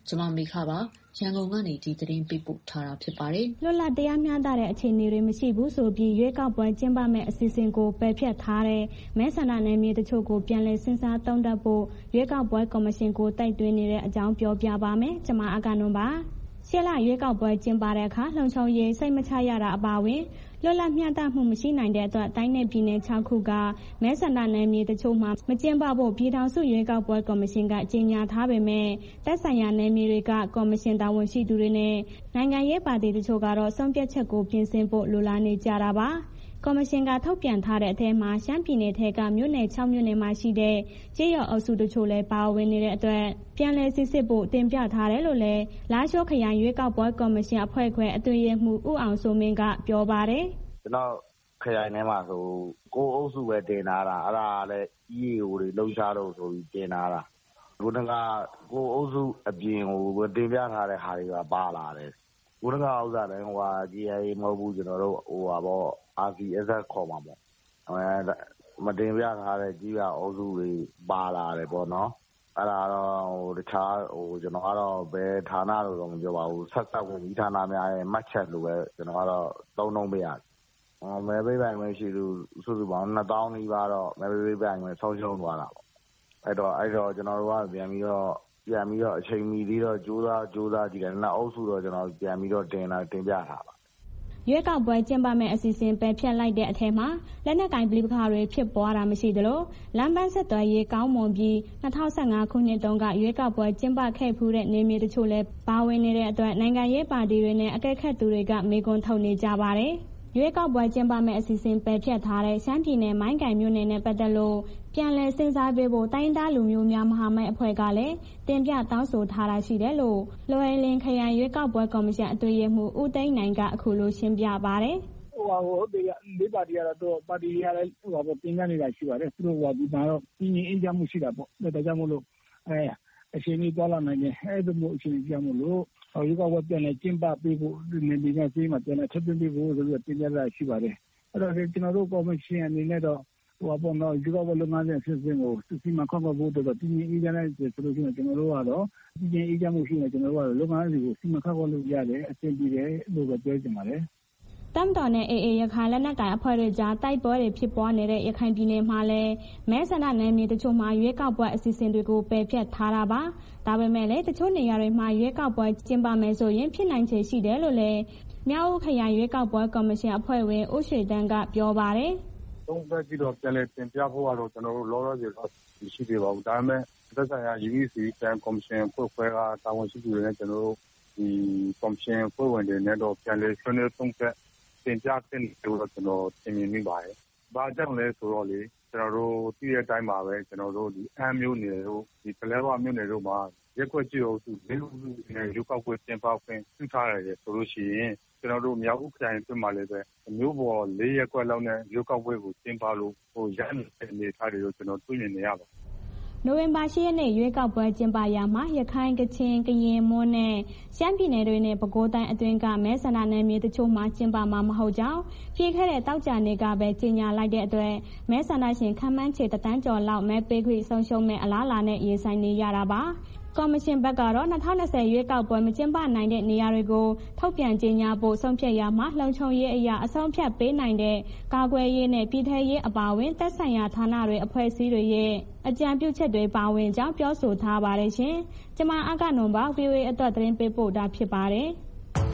ကျွန်မမေခပါရန်ကုန်ကနေဒီသတင်းပေးပို့ထားတာဖြစ်ပါတယ်လွတ်လပ်တရားမျှတတဲ့အခြေအနေတွေမရှိဘူးဆိုပြီးရွေးကောက်ပွဲကျင်းပမဲ့အစီအစဉ်ကိုပယ်ဖျက်ထားတဲ့မဲဆန္ဒနယ်မြေတချို့ကိုပြန်လည်စဉ်းစားသုံးသပ်ဖို့ရွေးကောက်ပွဲကော်မရှင်ကိုတိုက်တွန်းနေတဲ့အကြောင်းပြောပြပါမယ်ကျွန်မအကနွန်ပါရှေ့လရွေးကောက်ပွဲကျင်းပတဲ့အခါလုံခြုံရေးစိတ်မချရတာအပါအဝင်လွတ်လပ်မျှတမှုမရှိနိုင်တဲ့အတွက်တိုင်းနယ်ပြည်နယ်6ခုကမဲဆန္ဒနယ်မြေတချို့မှာမကျင်းပဖို့ပြည်ထောင်စုရွေးကောက်ပွဲကော်မရှင်ကကြေညာထားပေမဲ့သက်ဆိုင်ရာနယ်မြေတွေကကော်မရှင်တာဝန်ရှိသူတွေနဲ့နိုင်ငံရေးပါတီတချို့ကတော့ဆုံးဖြတ်ချက်ကိုပြင်ဆင်ဖို့လိုလားနေကြတာပါကော်မရှင်ကထုတ်ပြန်ထားတဲ့အထက်မှာရှမ်းပြည်နယ်ထဲကမြို့နယ်6မြို့နယ်မှာရှိတဲ့ကြေးရွာအုပ်စုတချို့လည်းပါဝင်နေတဲ့အတွက်ပြန်လည်စစ်ဆေးဖို့တင်ပြထားတယ်လို့လည်းလားရှိုးခရိုင်ရွေးကောက်ပွဲကော်မရှင်အဖွဲ့ခွဲအတွင်းရေးမှူးဦးအောင်စိုးမင်းကပြောပါတယ်ကျွန်တော်ခရိုင်ထဲမှာဆိုကိုအုပ်စုပဲတင်လာတာအဲ့ဒါလည်း EAO တွေလှုပ်ရှားလို့ဆိုပြီးတင်လာတာခုနကကိုအုပ်စုအပြင်ကိုတင်ပြထားတဲ့ဟာတွေကပါလာတယ်ခုနကဥစ္စာတိုင်းGIA မဟုတ်ဘူးကျွန်တော်တို့RCSS ခေါ်မှာပေါ့မတင်ပြထားတဲ့ကြီးပြအုပ်စုတွေပါလာတယ်ပေါ့နော်အဲ့ဒါတော့တခြားကျွန်တော်ကတော့ဘယ်ဌာနလို့တော့မပြောပါဘူးဆက်ဆက်ဝင်ဒီဌာနများရဲ့မှတ်ချက်လို့ပဲကျွန်တော်ကတော့သုံးပေးရတယ်မဲပေးပိုင်ခွင့်ရှိသူစုစုပေါင်း2000နီးပါးတော့မဲပေးပိုင်ခွင့်ဆုံးရှုံးသွားတာပေါ့အဲ့တော့ကျွန်တော်တို့ကပြန်ပြီးတော့အချိန်မီပြီးတော့ကြိုးစားကြည့်တယ်နောက်အုပ်စုတော့ကျွန်တော်ပြန်ပြီးတော့တင်ပြထားပါရွေးကောက်ပွဲကျင်းပမဲ့အစီအစဉ်ပယ်ဖျက်လိုက်တဲ့အထက်မှာလက်နက်ကိုင်ပဋိပက္ခတွေဖြစ်ပွားတာမရှိသလိုလမ်းပန်းဆက်သွယ်ရေးကောင်းမွန်ပြီး2015ခုနှစ်တုန်းကရွေးကောက်ပွဲကျင်းပခဲ့ဖူးတဲ့နေမြေတချို့လည်းပါဝင်နေတဲ့အတွက်နိုင်ငံရေးပါတီတွေနဲ့အကဲခတ်သူတွေကမေးခွန်းထုတ်နေကြပါတယ်ရွေးကောက်ပွဲကျင်းပမဲ့အစီအစဉ်ပယ်ဖျက်ထားတဲ့ရှမ်းပြည်နယ်မိုင်းကိုင်မြို့နယ်နဲ့ပတ်သက်လို့ပြန်လည်စဉ်းစားပေးဖို့တိုင်းသားလူမျိုးများမဟာမိတ်အဖွဲ့ကလည်းတင်ပြတောင်းဆိုထားတာရှိတယ်လို့လိုဟိုလင်းခရိုင်ရွေးကောက်ပွဲကော်မရှင်အတွင်းရေးမှူးဦးသိန်းနိုင်ကအခုလိုရှင်းပြပါတယ်ဟုတ်တယ်လေးပါတီကတော့ပါတီတွေကလည်းတင်ပြနေတာရှိပါတယ်သူတို့ဒီမှာတော့ပြည်ငြိမ်းအေးချမ်းမှုရှိတာပေါ့ဒါကြောင့်မို့လို့အချိန်ကြီးသွားလာနိုင်တယ်အဲ့ဒီလိုအချိန်ကြီးမို့လို့ရွေးကောက်ပွဲပြန်လည်ကျင်းပပေးဖို့နေပြည်တော်ကြီးမှာပြန်လည်ထပ်သွင်းပေးဖို့ဆိုပြီးတင်ပြတာရှိပါတယ်အဲ့တော့ကျွန်တော်တို့ကော်မရှင်အနေနဲ့တော့ရွေးကောက်ပွဲလုပ်ငန်းစဉ်အစီအစဉ်ကိုစီမံခန့်ခွဲဖို့တော့ပြည်ငြိမ်းအေးချမ်းတဲ့ဆိုလို့ရှိရင်ကျွန်တော်တို့ကတော့ပြည်ငြိမ်းအေးချမ်းမှုရှိရင်ကျွန်တော်တို့ကတော့လုပ်ငန်းစဉ်ကိုစီမံခန့်ခွဲလို့ရတယ်အဆင်ပြေတယ်လို့ပဲပြောချင်ပါတယ်တမ်တော်နဲ့AAရခိုင်လက်နက်ကိုင်အဖွဲ့တွေကြားတိုက်ပွဲတွေဖြစ်ပွားနေတဲ့ရခိုင်ပြည်နယ်မှာလည်းမဲဆန္ဒနယ်မြေတချို့မှာရွေးကောက်ပွဲအစီအစဉ်တွေကိုပယ်ဖျက်ထားတာပါ။ဒါပေမဲ့လည်းတချို့နေရာတွေမှာရွေးကောက်ပွဲကျင်းပမယ်ဆိုရင်ဖြစ်နိုင်ခြေရှိတယ်လို့လည်းမြောက်ဦးခရိုင်ရွေးကောက်ပွဲကော်မရှင်အဖွဲ့ဝင်ဦးရွှေတန်းကပြောပါတယ်။သုံးသပ်ကြည့်တော့ပြန်လည်တင်ပြဖို့ကတော့ကျွန်တော်တို့လောလောဆယ်တော့ရှိသေးပါဘူး။ဒါပေမဲ့သက်ဆိုင်ရာ UEC ပြန်ကော်မရှင်ဖွဲ့ခွဲကတာဝန်ရှိသူတွေနဲ့ကျွန်တော်တို့ဒီကော်မရှင်ဖွဲ့ဝင်တွေနဲ့တော့ပြန်လည်ဆွေးနွေးသုံးသပ်တင်ပြတဲ့လို့တော့ကျွန်တော်သင်မြင်မိပါတယ်။ဘာကြောင့်လဲဆိုတော့လေကျွန်တော်တို့သိတဲ့အတိုင်းပါပဲကျွန်တော်တို့ဒီအမ်းမြို့နယ်တို့ဒီပလဲဝမြို့နယ်တို့မှာရက်ွက်ကြည့်အောင်သူလေးလူနဲ့ရုပ်ောက်ပွဲတင်ပောက်ခွင့်ပြုထားရတယ်ဆိုလို့ရှိရင်ကျွန်တော်တို့မြောက်ဦးခရိုင်အတွင်းမှာလည်းပဲမျိုးပေါ်၄ရက်ွက်လောက်နဲ့ရုပ်ောက်ပွဲကိုတင်ပါလို့ရန်နေထားတယ်လို့ကျွန်တော်တွေ့နေရပါတယ်နိုဝင်ဘာ10ရက်နေ့ရွေးကောက်ပွဲကျင်းပရာမှာရခိုင်ကချင်ကရင်မွန်နဲ့ရှမ်းပြည်နယ်တွေနဲ့ပဲခူးတိုင်းအတွင်းကမဲဆန္ဒနယ်မြေတချို့မှာကျင်းပမှာမဟုတ်ကြောင်းပြည်ခဲ့တဲ့တောက်ကြနေ့ကပဲကြေညာလိုက်တဲ့အတွက်မဲဆန္ဒရှင်ခန့်မှန်းခြေတန်းကျော်လောက်မဲပေးခွင့်ဆုံးရှုံးမဲ့အလားအလာနဲ့ရင်ဆိုင်နေရတာပါကော်မရှင်ဘက်ကတော့2020ရွေးကောက်ပွဲမကျင်းပနိုင်တဲ့နေရာတွေကိုထုတ်ပြန်ကြေညာဖို့ဆုံးဖြတ်ရမှာလုံခြုံရေးအရာအဆုံးဖြတ်ပေးနိုင်တဲ့ကာကွယ်ရေးနဲ့ပြည်ထရေးအပါအဝင်သက်ဆိုင်ရာဌာနတွေအဖွဲ့အစည်းတွေရဲ့အကြံပြုချက်တွေပါဝင်ကြောင်းပြောဆိုထားပါတယ်ရှင်။ကျွန်မအကနွန်ပါ VOA အတွက်သတင်းပေးပို့တာဖြစ်ပါတယ်။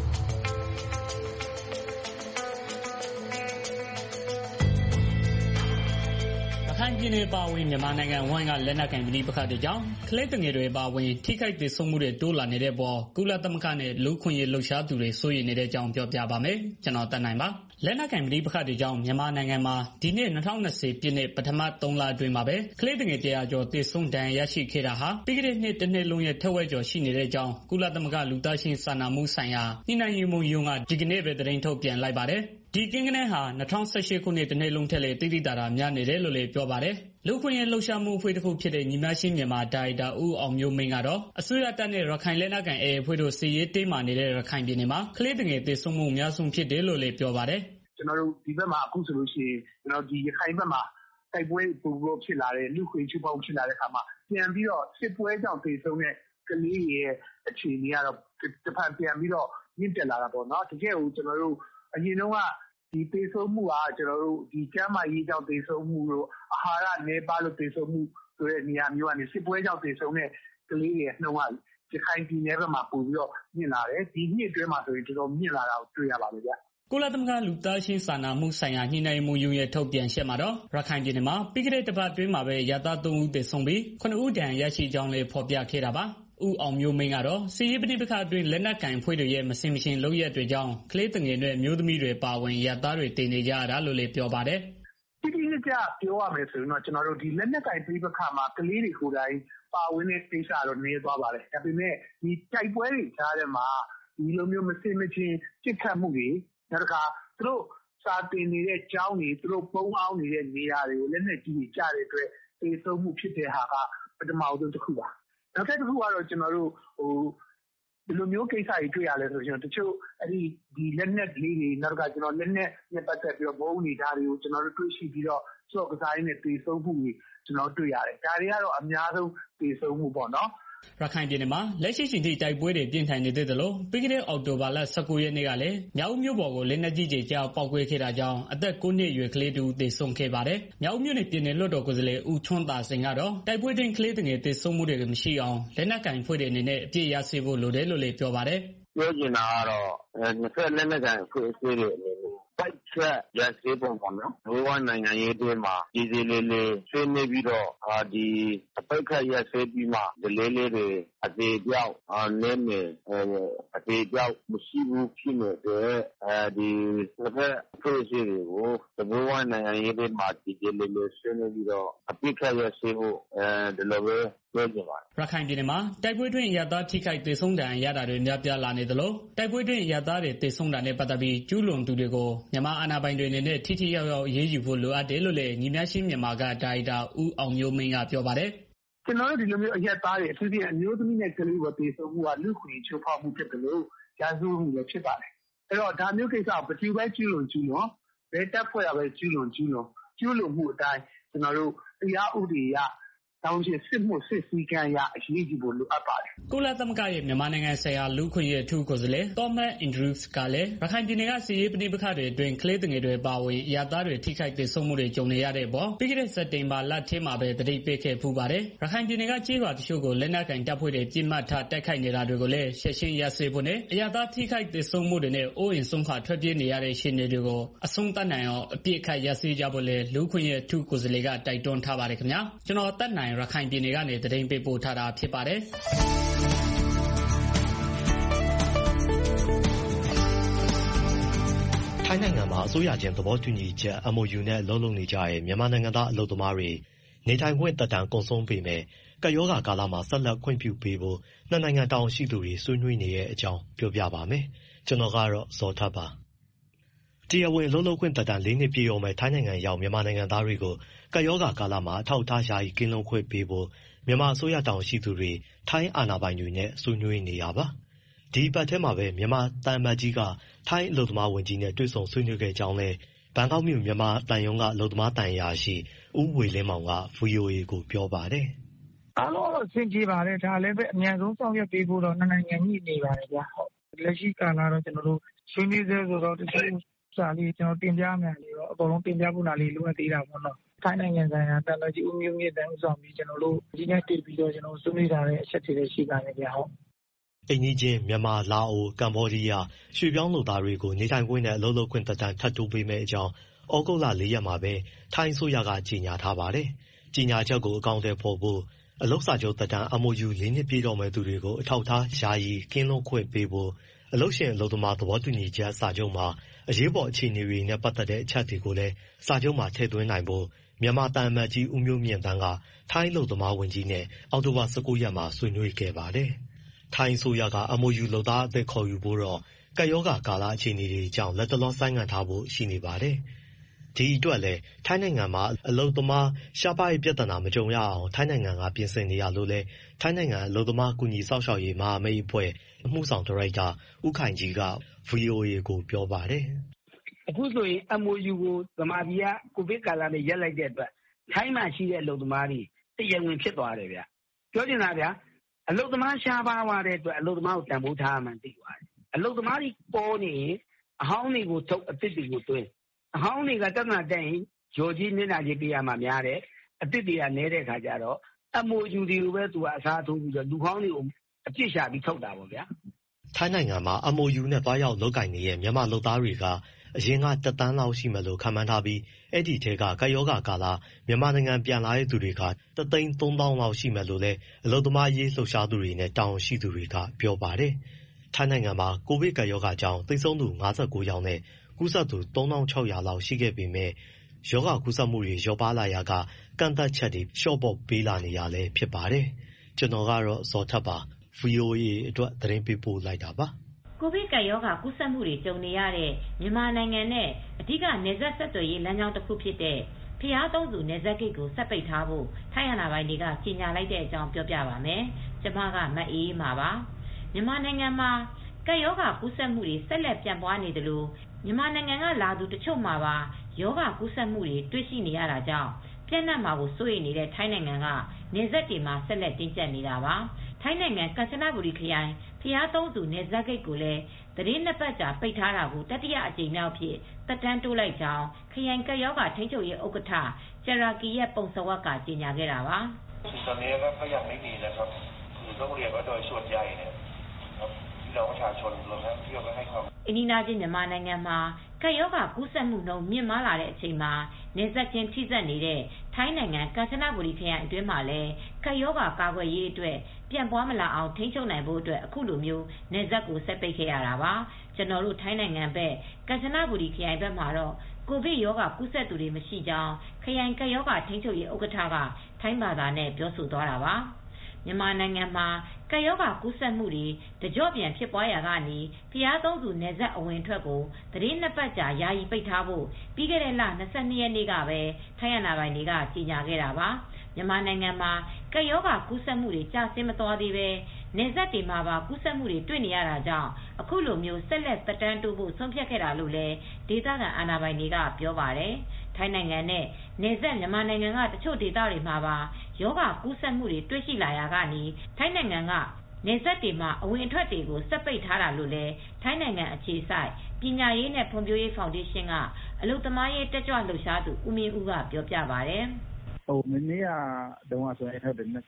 ခိုင်ပြည်နယ်ပါဝင်မြန်မာနိုင်ငံဝိုင်းကလက်နက်ကိုင်ပဋိပက္ခတွေကြောင့်ကလေးငယ်တွေပါဝင်ထိခိုက်ဒေဆုံးမှုတွေတိုးလာနေတဲ့ပေါ်ကုလသမဂ္ဂနဲ့လူခွင့်ရေးလှုပ်ရှားသူတွေစိုးရိမ်နေတဲ့အကြောင်းပြောပြပါမယ်။ကျွန်တော်တက်နိုင်ပါလက်နက်ကိုင်ပဋိပက္ခတွေကြောင့်မြန်မာနိုင်ငံမှာဒီနှစ်2020ပြည့်နှစ်ပထမ3လအတွင်းမှာပဲကလေးငယ်100ကျော်သေဆုံးဒဏ်ရာရရှိခဲ့တာဟာပြီးခဲ့တဲ့နှစ်တစ်နှစ်လုံးရဲ့ထက်ဝက်ကျော်ရှိနေတဲ့အကြောင်းကုလသမဂ္ဂလူသားချင်းစာနာမှုဆိုင်ရာညှိနှိုင်းရေးမှူးရုံးကဒီကနေ့ပဲသတင်းထုတ်ပြန်လိုက်ပါတယ်။ဒီကိန်းဂဏန်းဟာ2018ခုနှစ်တစ်နှစ်လုံးထက်လည်းတိတိတသာများနေတယ်လို့လည်းပြောပါတယ်။လူခွင့်ရေးလှုပ်ရှားမှုအဖွဲ့တစ်ခုဖြစ်တဲ့ညီမချင်းမြန်မာဒါရိုက်တာဦးအောင်မျိုးမင်းကတော့အစိုးရတပ်နဲ့ရခိုင်လက်နက်ကိုင်AAအဖွဲ့တို့စစ်ရေးတင်းမာနေတဲ့ရခိုင်ပြည်နယ်မှာကလေးငယ်သေဆုံးမှုအများဆုံးဖြစ်တယ်လို့လည်းပြောပါတယ်။ကျွန်တော်တို့ဒီဘက်မှာအခုဆိုလို့ရှိရင်ကျွန်တော်ဒီရခိုင်ဘက်မှာတိုက်ပွဲပုံပေါ်ဖြစ်လာတဲ့လူခွင့်ချိုးပေါက်ဖြစ်လာတဲ့အခါမှာပြန်ပြီးတော့စစ်ပွဲကြောင့်သေဆုံးတဲ့ကလေးရဲ့အခြေအနေကတော့တစ်ဖန်ပြန်ပြီးတော့မြင့်တက်လာတာပေါ့နော်တကယ်ကိုကျွန်တော်တို့အရင်တော့ကဒီသေဆုံးမှုကကျွန်တော်တို့ဒီကျန်းမာရေးကြောင့်သေဆုံးမှုတို့အာဟာရနည်းပါးလို့သေဆုံးမှုဆိုတဲ့နေရာမျိုးကနေစစ်ပွဲကြောင့်သေဆုံးတဲ့ကလေးတွေနှုန်းကရခိုင်ပြည်နယ်ဘက်မှာပို့ပြီးတော့မြင့်လာတယ်ဒီနှစ်အတွင်းမှာဆိုရင်တော်တော်မြင့်လာတာကိုတွေ့ရပါမယ်ဗျကုလသမဂ္ဂလူသားချင်းစာနာမှုဆိုင်ရာညှိနှိုင်းမှုရုံးရဲ့ထုတ်ပြန်ချက်မှာတော့ရခိုင်ပြည်နယ်မှာပြီးခဲ့တဲ့တစ်ပတ်အတွင်းမှာပဲရသား3ဦးသေဆုံးပြီး9ဦးဒဏ်ရာရရှိကြောင်းလည်းဖော်ပြခဲ့တာပါဦးအောင်မျိုးမင်းကတော့စီးရီးပဋိပက္ခအတွင်းလက်နက်ကင်ဖွဲ့တွေရဲ့မစင်မရှင်လုပ်ရက်တွေကြောင့်ကလေးငယ်တွေမျိုးသမီးတွေပါဝင်ရသားတွေတည်နေကြရတာလို့လည်းပြောပါတယ်တိတိကျကျပြောရမယ်ဆိုရင်တော့ကျွန်တော်တို့ဒီလက်နက်ကင်ပဋိပက္ခမှာကလေးတွေကိုယ်တိုင်ပါဝင်တဲ့ကိစ္စတော့နေသွားပါတယ်ဒါပေမဲ့ဒီတိုက်ပွဲတွေကြားထဲမှာဒီလိုမျိုးမစင်မရှင်ပြစ်ခတ်မှုတွေနောက်တစ်ခါသူတို့စာတင်နေတဲ့ကျောင်းတွေသူတို့ပုံအောင်နေတဲ့နေရာတွေကိုလက်နက်ကြီးတွေကြားတဲ့အတွက်သေဆုံးမှုဖြစ်တဲ့ဟာကပထမဆုံးတစ်ခုပါနောက်တစ်ခုကတော့ကျွန်တော်တို့ဒီလိုမျိုးကိစ္စတွေတွေ့ရလဲဆိုရင်တချို့အဲ့ဒီလက်နက်ကလေးတွေနောက်ကကျွန်တော်လက်နက်နဲ့ပတ်သက်ပြီးတော့ဘုံနေတာတွေကိုကျွန်တော်တို့တွေ့ရှိပြီးတော့စော့ကစားရင်းနဲ့သေဆုံးမှုတွေကျွန်တော်တွေ့ရတယ်ဒါတွေကတော့အများဆုံးသေဆုံးမှုပေါ့နော်ရခိုင်ပြည်နယ်မှာလက်ရှိချိန်ထိတိုက်ပွဲတွေပြင်းထန်နေသေးတယ်လို့ပြီးခဲ့တဲ့အောက်တိုဘာလ19ရက်နေ့ကလည်းမြောက်ဦးမြို့ပေါ်ကိုလက်နက်ကြီးကြောက်ပောက်ကွဲခဲ့တာကြောင့်အသက်9နှစ်အရွယ်ကလေးတူသေဆုံးခဲ့ပါတယ်။မြောက်ဦးမြို့နယ်ပြည်နယ်လွှတ်တော်ကိုယ်စားလှယ်ဦးထွန်းသာစိန်ကတော့တိုက်ပွဲတွင်ကလေးငယ်သေဆုံးမှုတွေမရှိအောင်လက်နက်ကင်ဖွဲ့တွေအနေနဲ့အပြည့်ရစေဖို့လိုတယ်လို့လည်းပြောပါတယ်။ပြောချင်တာကတော့နှစ်ဖက်လက်နက်ကင်ဖွဲ့တွေအနေနဲ့ပိုက်ချက်ရစေပုံပေါ့နော်။ဘဝနိုင်ငံရေးတွေမှာဒီစီလေးလေးဆွေးနွေးပြီးတော့ဒီအပိတ်ခတ်ရစေပြီးမှဒီလေးလေးတွေအသေးပြောက်နည်းနေအသေးပြောက်မရှိဘူးဖြစ်နေတဲ့ဒီနှစ်ဖက်ဖွဲ့စည်းတွေကိုဘဝနိုင်ငံရေးတွေမှာဒီလေးလေးဆွေးနွေးပြီးတော့အပိတ်ခတ်ရစေဖို့ဒီလိုပဲရခိုင်ပြည်နယ်မှာတိုက်ပွဲတွင်အရသားထိခိုက်သေဆုံးတာရတာတွေများပြားလာနေသလိုတိုက်ပွဲတွင်အရသားတွေသေဆုံးတာနဲ့ပတ်သက်ပြီးကျူးလွန်သူတွေကိုမြန်မာအာဏာပိုင်တွေအနေနဲ့ထိထိရောက်ရောက်အရေးယူဖို့လိုအပ်တယ်လို့လည်းညီမျှရှိမြန်မာကဒါရိုက်တာဦးအောင်မျိုးမင်းကပြောပါတယ်ကျွန်တော်တို့ဒီလိုမျိုးအရသားတွေအထူးသဖြင့်အမျိုးသမီးနဲ့ကလေးတွေသေဆုံးမှုကလူခွင့်ချိုးဖောက်မှုဖြစ်တယ်လို့ကြားစုမှုလည်းဖြစ်ပါတယ်အဲ့တော့ဒါမျိုးကိစ္စကိုဘယ်သူပဲကျူးလွန်ဘယ်တပ်ဖွဲ့ရပဲကျူးလွန်မှုအတိုင်းကျွန်တော်တို့တရားဥပဒေရတောင်းချင်စစ်မှုစစ်စည်းကမ်းရအရေးကြီးဖို့လိုအပ်ပါတယ်။ကုလသမဂ္ဂရဲ့မြန်မာနိုင်ငံဆိုင်ရာလူ့ခွင့်ရေးအထူးကိုယ်စားလှယ်သောမတ်အင်ဒရူးစ်ကလည်းရခိုင်ပြည်နယ်ကစစ်ရေးပဋိပက္ခတွေအတွင်းကလေးငယ်တွေပါဝင်အရသားတွေထိခိုက်သေဆုံးမှုတွေကြုံနေရတဲ့အပေါ်ပြီးခဲ့တဲ့စက်တင်ဘာလထဲမှာပဲသတိပေးခဲ့ဖူးပါတယ်။ရခိုင်ပြည်နယ်ကကြေးရွာတချို့ကိုလက်နက်ကင်တပ်ဖွဲ့တွေပြစ်မှတ်ထားတိုက်ခိုက်နေတာတွေကိုလည်းရှင်းရှင်းရစေဖို့နဲ့အရသားထိခိုက်သေဆုံးမှုတွေနဲ့အိုးအိမ်ဆုံးခွာထွက်ပြေးနေရတဲ့ရှင်တွေကိုအဆုံးသတ်နိုင်အောင်အပြစ်ခတ်ရစေကြဖို့လည်းလူ့ခွင့်ရေးအထူးကိုယ်စားလှယ်ကတိုက်တွန်းထားပါတယ်ခင်ဗျာ။ကျွန်တော်တက်နိုင်ရခိုင်ပြည်နယ်ကနေသတင်းပေးပို့ထားတာဖြစ်ပါတယ်။ထိုင်းနိုင်ငံမှာအစိုးရချင်းသဘောတူညီချက် MOU နဲ့အလုပ်လုပ်နေကြတဲ့မြန်မာနိုင်ငံသားအလုပ်သမားတွေနေထိုင်ခွင့်သက်တမ်းကုန်ဆုံးပေမဲ့ကပ်ရောဂါကာလမှာဆက်လက်ခွင့်ပြုပေးဖို့နှစ်နိုင်ငံတာဝန်ရှိသူတွေဆွေးနွေးနေတဲ့အကြောင်းပြောပြပါမယ်။ကျွန်တော်ကတော့ဇော်ထပ်ပါ။တရားဝင်အလုပ်လုပ်ခွင့်သက်တမ်း4နှစ်ပြည့်တော့မဲ့ထိုင်းနိုင်ငံရောက်မြန်မာနိုင်ငံသားတွေကိုကပ်ရောဂါကာလမှာအထောက်အထားယာယီကင်းလွတ်ခွင့်ပေးဖို့မြန်မာအစိုးရတာဝန်ရှိသူတွေထိုင်းအာဏာပိုင်တွေနဲ့ဆွေးနွေးနေတာပါ။ဒီပတ်ထဲမှာပဲမြန်မာတန်မတ်ကြီးကထိုင်းအလုပ်သမားဝန်ကြီးနဲ့တွေ့ဆုံဆွေးနွေးခဲ့ကြောင်းလဲဘန်ကောက်မြို့မြန်မာတန်ယုံကအလုပ်သမားတန်ရာရှိဦးဝေလင်းမောင်က VOA ကိုပြောပါတယ်။အားလုံးတော့ဆင်ပြေပါတယ်ဒါလည်းပဲအများဆုံးဆောင်ရွက်ပေးဖို့တော့နှစ်နိုင်ငံညှိနေပါတယ်ဗျာ။လက်ရှိကာလတော့ကျွန်တော်တို့ဆွေးနွေးသေးဆိုတော့တချို့စာလေးကျွန်တော်တင်ပြမယ်လေတော့အကုန်လုံးတင်ပြဖို့နာလေးလိုအပ်သေးတာပေါ့နော်။ထိုင်းနိုင်ငံဆိုင်ရာတန်မတ်ကြီးဦးမျိုးမြင့်တန်းဦးဆောင်ပြီးကျွန်တော်တို့ဒီနေ့တွေ့ပြီးတော့ကျွန်တော်ဆွေးနွေးထားတဲ့အချက်တွေရှိပါတယ်ဗျာဟုတ်အိမ်ကြီးချင်းမြန်မာလာအိုကမ္ဘောဒီးယားရွှေပြောင်းလုပ်သားတွေကိုနေထိုင်ခွင့်နဲ့အလုပ်လုပ်ခွင့်သက်တမ်းထပ်တိုးပေးမယ့်အကြောင်းဩဂုတ်လ4ရက်မှာပဲထိုင်းဆိုရကကြေညာထားပါတယ်။ကြေညာချက်ကိုအကောင့်ထဲပေါ်ဖို့အလုပ်စာချုပ်သက်တမ်း MOU 4နှစ်ပြည့်တော့မဲ့သူတွေကိုအထောက်ထားယာယီကင်းလွတ်ခွင့်ပေးဖို့အလုပ်ရှင်အလုပ်သမားသဘောတူညီချက်စာချုပ်မှာအရေးပေါ်အခြေအနေတွေနဲ့ပတ်သက်တဲ့အချက်တွေကိုလည်းစာချုပ်မှာထည့်သွင်းနိုင်ဖို့မြန်မာတန်မတ်ကြီးဦးမျိုးမြင့်တန်းကထိုင်းအလုပ်သမားဝန်ကြီးနဲ့အောက်တိုဘာ19ရက်မှာဆွေးနွေးခဲ့ပါတယ်။ထိုင်းဆိုရက MOU လုပ်သားအသစ်ခေါ်ယူဖို့တော့ကပ်ရောဂါကာလအခြေအနေတွေကြောင့်လက်တလောဆိုင်းငံ့ထားဖို့ရှိနေပါတယ်။ဒီအတွက်လည်းထိုင်းနိုင်ငံမှာအလုပ်သမားရှားပါးရေးပြဿနာမကြုံရအောင်ထိုင်းနိုင်ငံကပြင်ဆင်နေရလို့လဲထိုင်းနိုင်ငံအလုပ်သမားကူညီစောင့်ရှောက်ရေးမဟာမိတ်အဖွဲ့အမှုဆောင်ဒါရိုက်တာဦးခိုင်ကြီးက VOA ကိုပြောပါတယ်။အခုဆိုရင် MOU ကိုဗမာပြည်ကကိုဗစ်ကာလနဲ့ရက်လိုက်တဲ့အတွက်ထိုင်းမှာရှိတဲ့အလုပ်သမားတွေတရားဝင်ဖြစ်သွားတယ်ဗျ။ပြောချင်တာဗျာအလုပ်သမားရှားပါးသွားတဲ့အတွက်အလုပ်သမားကိုတန်ဖိုးထားမှန်းသိသွားတယ်အလုပ်သမားတွေပေါ်နေရင်အဟောင်းတွေကိုထုတ်အသစ်တွေကိုသွင်းအဟောင်းတွေကတတ်မှတ်တဲ့ရင်ဂျော်ကြီးမျက်နှာကြီးပေးရမှများတယ်အသစ်တွေကနဲတဲ့ခါကျတော့MOU တွေကိုပဲသူကအစားထိုးပြီးတော့လူဟောင်းတွေကိုအပြစ်ရှာပြီးထုတ်တာပေါ့ဗျာထိုင်းနိုင်ငံမှာ MOU နဲ့သွားရောက်လုပ်ကိုင်နေတဲ့မြန်မာလုပ်သားတွေကအရင်က1 သန်းလောက်ရှိမယ်လို့ခန့်မှန်းထားပြီးအဲ့ဒီထဲကကပ်ရောဂါကာလမြန်မာနိုင်ငံပြန်လာတဲ့သူတွေက1,300,000 လောက်ရှိမယ်လို့လည်းအလုပ်သမားရေးလှုပ်ရှားသူတွေနဲ့တာဝန်ရှိသူတွေကပြောပါတယ်။ထိုင်းနိုင်ငံမှာကိုဗစ်ကပ်ရောဂါကြောင့်သေဆုံးသူ59 ယောက်နဲ့ကူးစက်သူ3,600 လောက်ရှိခဲ့ပေမဲ့ရောဂါကူးစက်မှုတွေလျော့ပါးလာရာကကန့်သတ်ချက်တွေလျှော့ပေါ့ပေးလာနေရလဲဖြစ်ပါတယ်။ကျွန်တော်ကတော့ဇော်ထက်ပါ VOA အတွက်သတင်းပေးပို့လိုက်တာပါ။ကိုဗစ်ကပ်ရောဂါကူးစက်မှုတွေကြုံနေရတဲ့မြန်မာနိုင်ငံနဲ့အဓိကနယ်စပ်ဆက်သွယ်ရေးလမ်းကြောင်းတစ်ခုဖြစ်တဲ့ဖျားသုံးစုနယ်စပ်ဂိတ်ကိုဆက်ပိတ်ထားဖို့ထိုင်းအာဏာပိုင်တွေကကြေညာလိုက်တဲ့အကြောင်းပြောပြပါမယ်။ကျွန်မကမအေးမှာပါ။မြန်မာနိုင်ငံမှာကပ်ရောဂါကူးစက်မှုတွေဆက်လက်ပြန့်ပွားနေတယ်လို့မြန်မာနိုင်ငံကလာသူတချို့မှာပါရောဂါကူးစက်မှုတွေတွေ့ရှိနေရတာကြောင့်ပြန့်နှံ့မှာကိုစိုးရိမ်နေတဲ့ထိုင်းနိုင်ငံကနယ်စပ်တွေမှာဆက်လက်တင်းကျပ်နေတာပါ။ထိုင်းနိုင်ငံကမ်ချနဘူရီခရိုင်ဖျားသုံးစုနယ်စပ်ဂိတ်ကိုလည်းသတင်း2 ပတ်ကြာပိတ်ထားတာကိုတတိယအကြိမ်မြောက်ဖြစ်သက်တမ်းတိုးလိုက်ကြောင်းခရိုင်ကပ်ရောဂါထိန်းချုပ်ရေးဥက္ကဋ္ဌကျရာကီရဲ့ပုံစဝတ်ကကြေညာခဲ့တာပါ။အနီးနားချင်းမြန်မာနိုင်ငံမှာကပ်ရောဂါကူးစက်မှုနှုန်းမြင့်မားလာတဲ့အချိန်မှာနယ်စပ်ချင်းထိစပ်နေတဲ့ထိုင်းနိုင်ငံကမ်ချနဘူရီခရိုင်အတွင်းမှာလည်းကပ်ရောဂါကာကွယ်ရေးအတွက်ပြန့်ပွားမလာအောင်ထိန်းချုပ်နိုင်ဖို့အတွက်အခုလိုမျိုးနယ်စပ်ကိုဆက်ပိတ်ခဲ့ရတာပါကျွန်တော်တို့ထိုင်းနိုင်ငံဘက်ကမ်ချနဘူရီခရိုင်ဘက်မှာတော့ကိုဗစ်ရောဂါကူးစက်သူတွေမရှိကြောင်းခရိုင်ကပ်ရောဂါထိန်းချုပ်ရေးဥက္ကဋ္ဌကထိုင်းဘာသာနဲ့ပြောဆိုသွားတာပါမြန်မာနိုင်ငံမှာကပ်ရောဂါကူးစက်မှုတွေတကြော့ပြန်ဖြစ်ပွားရာကနေဖျားသုံးစုနယ်စပ်အဝင်ထွက်ကိုသတင်း2 ပတ်ကြာယာယီပိတ်ထားဖို့ပြီးခဲ့တဲ့လ22 ရက်နေ့ကပဲထိုင်းအာဏာပိုင်တွေကကြေညာခဲ့တာပါမြန်မာနိုင်ငံမှာကပ်ရောဂါကူးစက်မှုတွေကျဆင်းမသွားသေးပဲနယ်စပ်တွေမှာပါကူးစက်မှုတွေတွေ့နေရတာကြောင့်အခုလိုမျိုးဆက်လက်သက်တမ်းတိုးဖို့ဆုံးဖြတ်ခဲ့တာလို့လည်းဒေသခံအာဏာပိုင်တွေကပြောပါတယ်ထိုင်းနိုင်ငံနဲ့နယ်စပ်မြန်မာနိုင်ငံကတချို့ဒေသတွေမှာပါရောဂါကူးစက်မှုတွေတွေ့ရှိလာရာကနေထိုင်းနိုင်ငံကနယ်စပ်တွေမှာအဝင်အထွက်တွေကိုဆက်ပိတ်ထားတာလို့လည်းထိုင်းနိုင်ငံအခြေစိုက်ပညာရေးနဲ့ဖွံ့ဖြိုးရေးဖောင်ဒေးရှင်းကအလုပ်သမားရေးတက်ကြွလှုပ်ရှားသူဦးမင်းဦးကပြောပြပါတယ်မနေ့ကတုန်းကဆိုရင်အဲ့ဒါ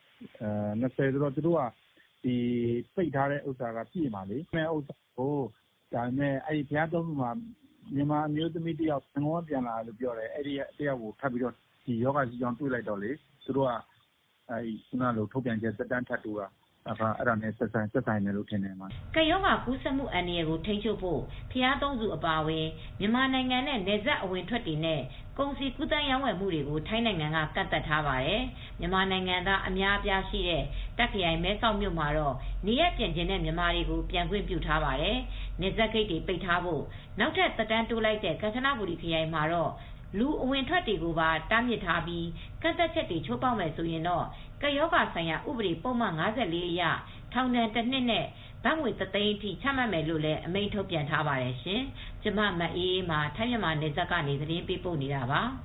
20ဆိုတော့သူတို့ကဒီပိတ်ထားတဲ့ဥစ္စာကပြည့်ပါလေ။မဲ့ဥစ္စာကိုဒါနဲ့အဲ့ဒီဘုရားသုံးခုမှာမြန်မာအမျိုးသမီးတယောက်ငေါပြန်လာလို့ပြောတယ်။အဲ့ဒီတယောက်ကိုထပ်ပြီးတော့ဒီယောဂကြီးကြောင့်တွေ့လိုက်တော့လေသူတို့ကအဲ့ခုနလိုထုတ်ပြန်ချက်သက်တမ်းထပ်တိုးတာအဲ့ဒါနဲ့ဆက်ဆိုင်တယ်လို့ထင်တယ်မှာကပ်ရောဂါကူးစက်မှုအန္တရာယ်ကိုထိန်းချုပ်ဖို့ဖျားသုံးစုအပါအဝင်မြန်မာနိုင်ငံနဲ့နယ်စပ်အဝင်ထွက်တွေနဲ့ကုန်စည်ကူးသန်းရောင်းဝယ်မှုတွေကိုထိုင်းနိုင်ငံကကန့်သတ်ထားပါတယ်မြန်မာနိုင်ငံသားအများအပြားရှိတဲ့တပ်ခရိုင်မဲဆောက်မြို့မှာတော့နေရပြန်ကျင်တဲ့မြန်မာတွေကိုပြန်ခွင့်ပြုထားပါတယ်နယ်စပ်ဂိတ်တွေပိတ်ထားဖို့နောက်ထပ်သက်တမ်းတိုးလိုက်တဲ့ကမ်ချနဘူရီခရိုင်မှာတော့လူအဝင်ထွက်တွေကိုပါတားမြစ်ထားပြီးကန့်သက်ချက်တွေချိုးဖောက်မယ်ဆိုရင်တော့ကပ်ရောဂါဆိုင်ရာဥပဒေပုံမှန်54အရထောင်ဒဏ်1 နှစ်နဲ့ဘတ်ငွေ3 သိန်းအထိချမှတ်မယ်လို့လည်းအမိန့်ထုတ်ပြန်ထားပါတယ်ရှင်။ကျမမအေးမှာထိုင်းမြန်မာနယ်စပ်ကနေသတင်းပေးပို့နေတာပါ။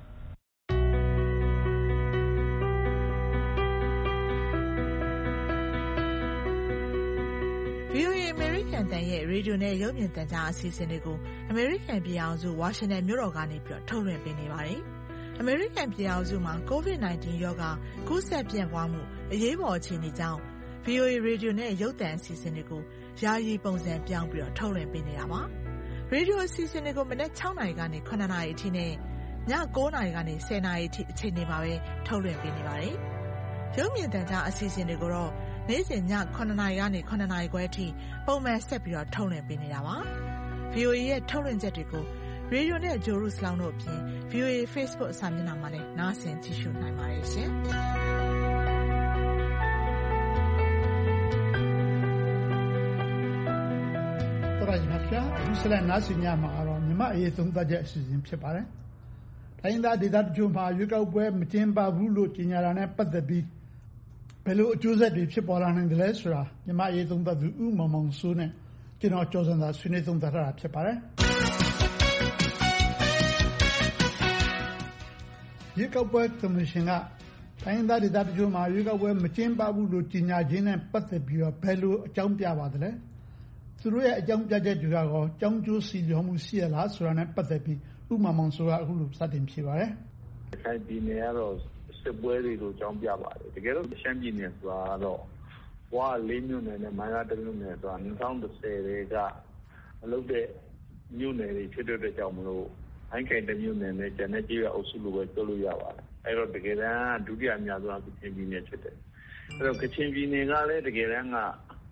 VOA အမေရိကန်တန်ရဲ့ရေဒီယိုနဲ့ရုပ်မြင်သံကြားအစီအစဉ်တွေကိုအမေရိကန်ပြည်အောင်စုဝါရှင်တန်မြို့တော်ကနေပြီးထုတ်လွှင့်ပေးနေပါတယ်။အမေရိကန်ပြည်အောင်စုမှာ COVID-19 ရောဂါကူးစက်ပြန့်ပွားမှုအရေးပေါ်အခြေအနေကြောင့် VOA ရေဒီယိုနဲ့ရုပ်သံအစီအစဉ်တွေကိုယာယီပုံစံပြောင်းပြီးထုတ်လွှင့်ပေးနေတာပါ။ရေဒီယိုအစီအစဉ်တွေကိုမနက်6 နာရီကနေ9 နာရီအထိနဲ့ည9 နာရီကနေ10 နာရီအထိအချိန်တွေမှာပဲထုတ်လွှင့်ပေးနေပါတယ်။ရုပ်မြင်သံကြားအစီအစဉ်တွေကိုတော့နေ့စဉ်ည9 နာရီကနေ9 နာရီခွဲအထိပုံမှန်ဆက်ပြီးထုတ်လွှင့်ပေးနေတာပါ။ VOA ရဲ့ထုတ်လွှင့်ချက်တွေကိုရေဒီယိုနဲ့ဂျိုရုစလောင်းတို့အပြင် VOA Facebook စာမျက်နှာမှာလည်းနားဆင်ကြည့်ရှုနိုင်ပါတယ်ရှင်။တော်ရည်မှာပြအခုဆက်လက်နားဆင်ကြမှာတော့မြမအရေးသုံးသပ်ချက်အစီအစဉ်ဖြစ်ပါတယ်။တိုင်းသားဒေသတချို့မှာရွေးကောက်ပွဲမကျင်းပဘူးလို့ကြေညာတာနဲ့ပတ်သက်ပြီးဘယ်လိုအကျိုးဆက်တွေဖြစ်ပေါ်လာနိုင်တယ်လဲဆိုတာမြမအရေးသုံးသပ်သူဦးမောင်မောင်စိုးနဲ့ကျွန်တော်ကျော်စံသာဆွေးနွေးသုံးသပ်ထားတာဖြစ်ပါတယ်။ရွေးကောက်ပွဲကော်မရှင်ကတိုင်းရင်းသားဒေသတချို့မှာရွေးကောက်ပွဲမကျင်းပဘူးလို့ကြေညာခြင်းနဲ့ပတ်သက်ပြီးတော့ဘယ်လိုအကြောင်းပြပါသလဲ။သူတို့ရဲ့အကြောင်းပြချက်တွေကရောကြောင်းကျိုးစီလျော်မှုရှိရလားဆိုတာနဲ့ပတ်သက်ပြီးဦးမောင်မောင်စိုးကအခုလိုစတင်ဖြေပါတယ်။ရခိုင်ပြည်နယ်ကတော့စစ်ပွဲတွေလို့အကြောင်းပြပါတယ်။တကယ်တော့ရှမ်းပြည်နယ်ဆိုတာကတော့ဝါ၄မြို့နယ်နဲ့မိုင်းလားတစ်မြို့နယ်ဆိုတာ2010တွေကအလုပ်တဲ့မြို့နယ်တွေဖြစ်တဲ့အတွက်ကြောင့်မလို့အိုင်းခိုင်တစ်မြို့နယ်နဲ့ကျန်တဲ့ကြေးရွာအုပ်စုလိုပဲပြောလို့ရပါတယ်။အဲ့တော့တကယ်တမ်းဒုတိယအများဆုံးကကချင်ပြည်နယ်ဖြစ်တယ်။အဲ့တော့ကချင်ပြည်နယ်ကလည်းတကယ်တမ်းက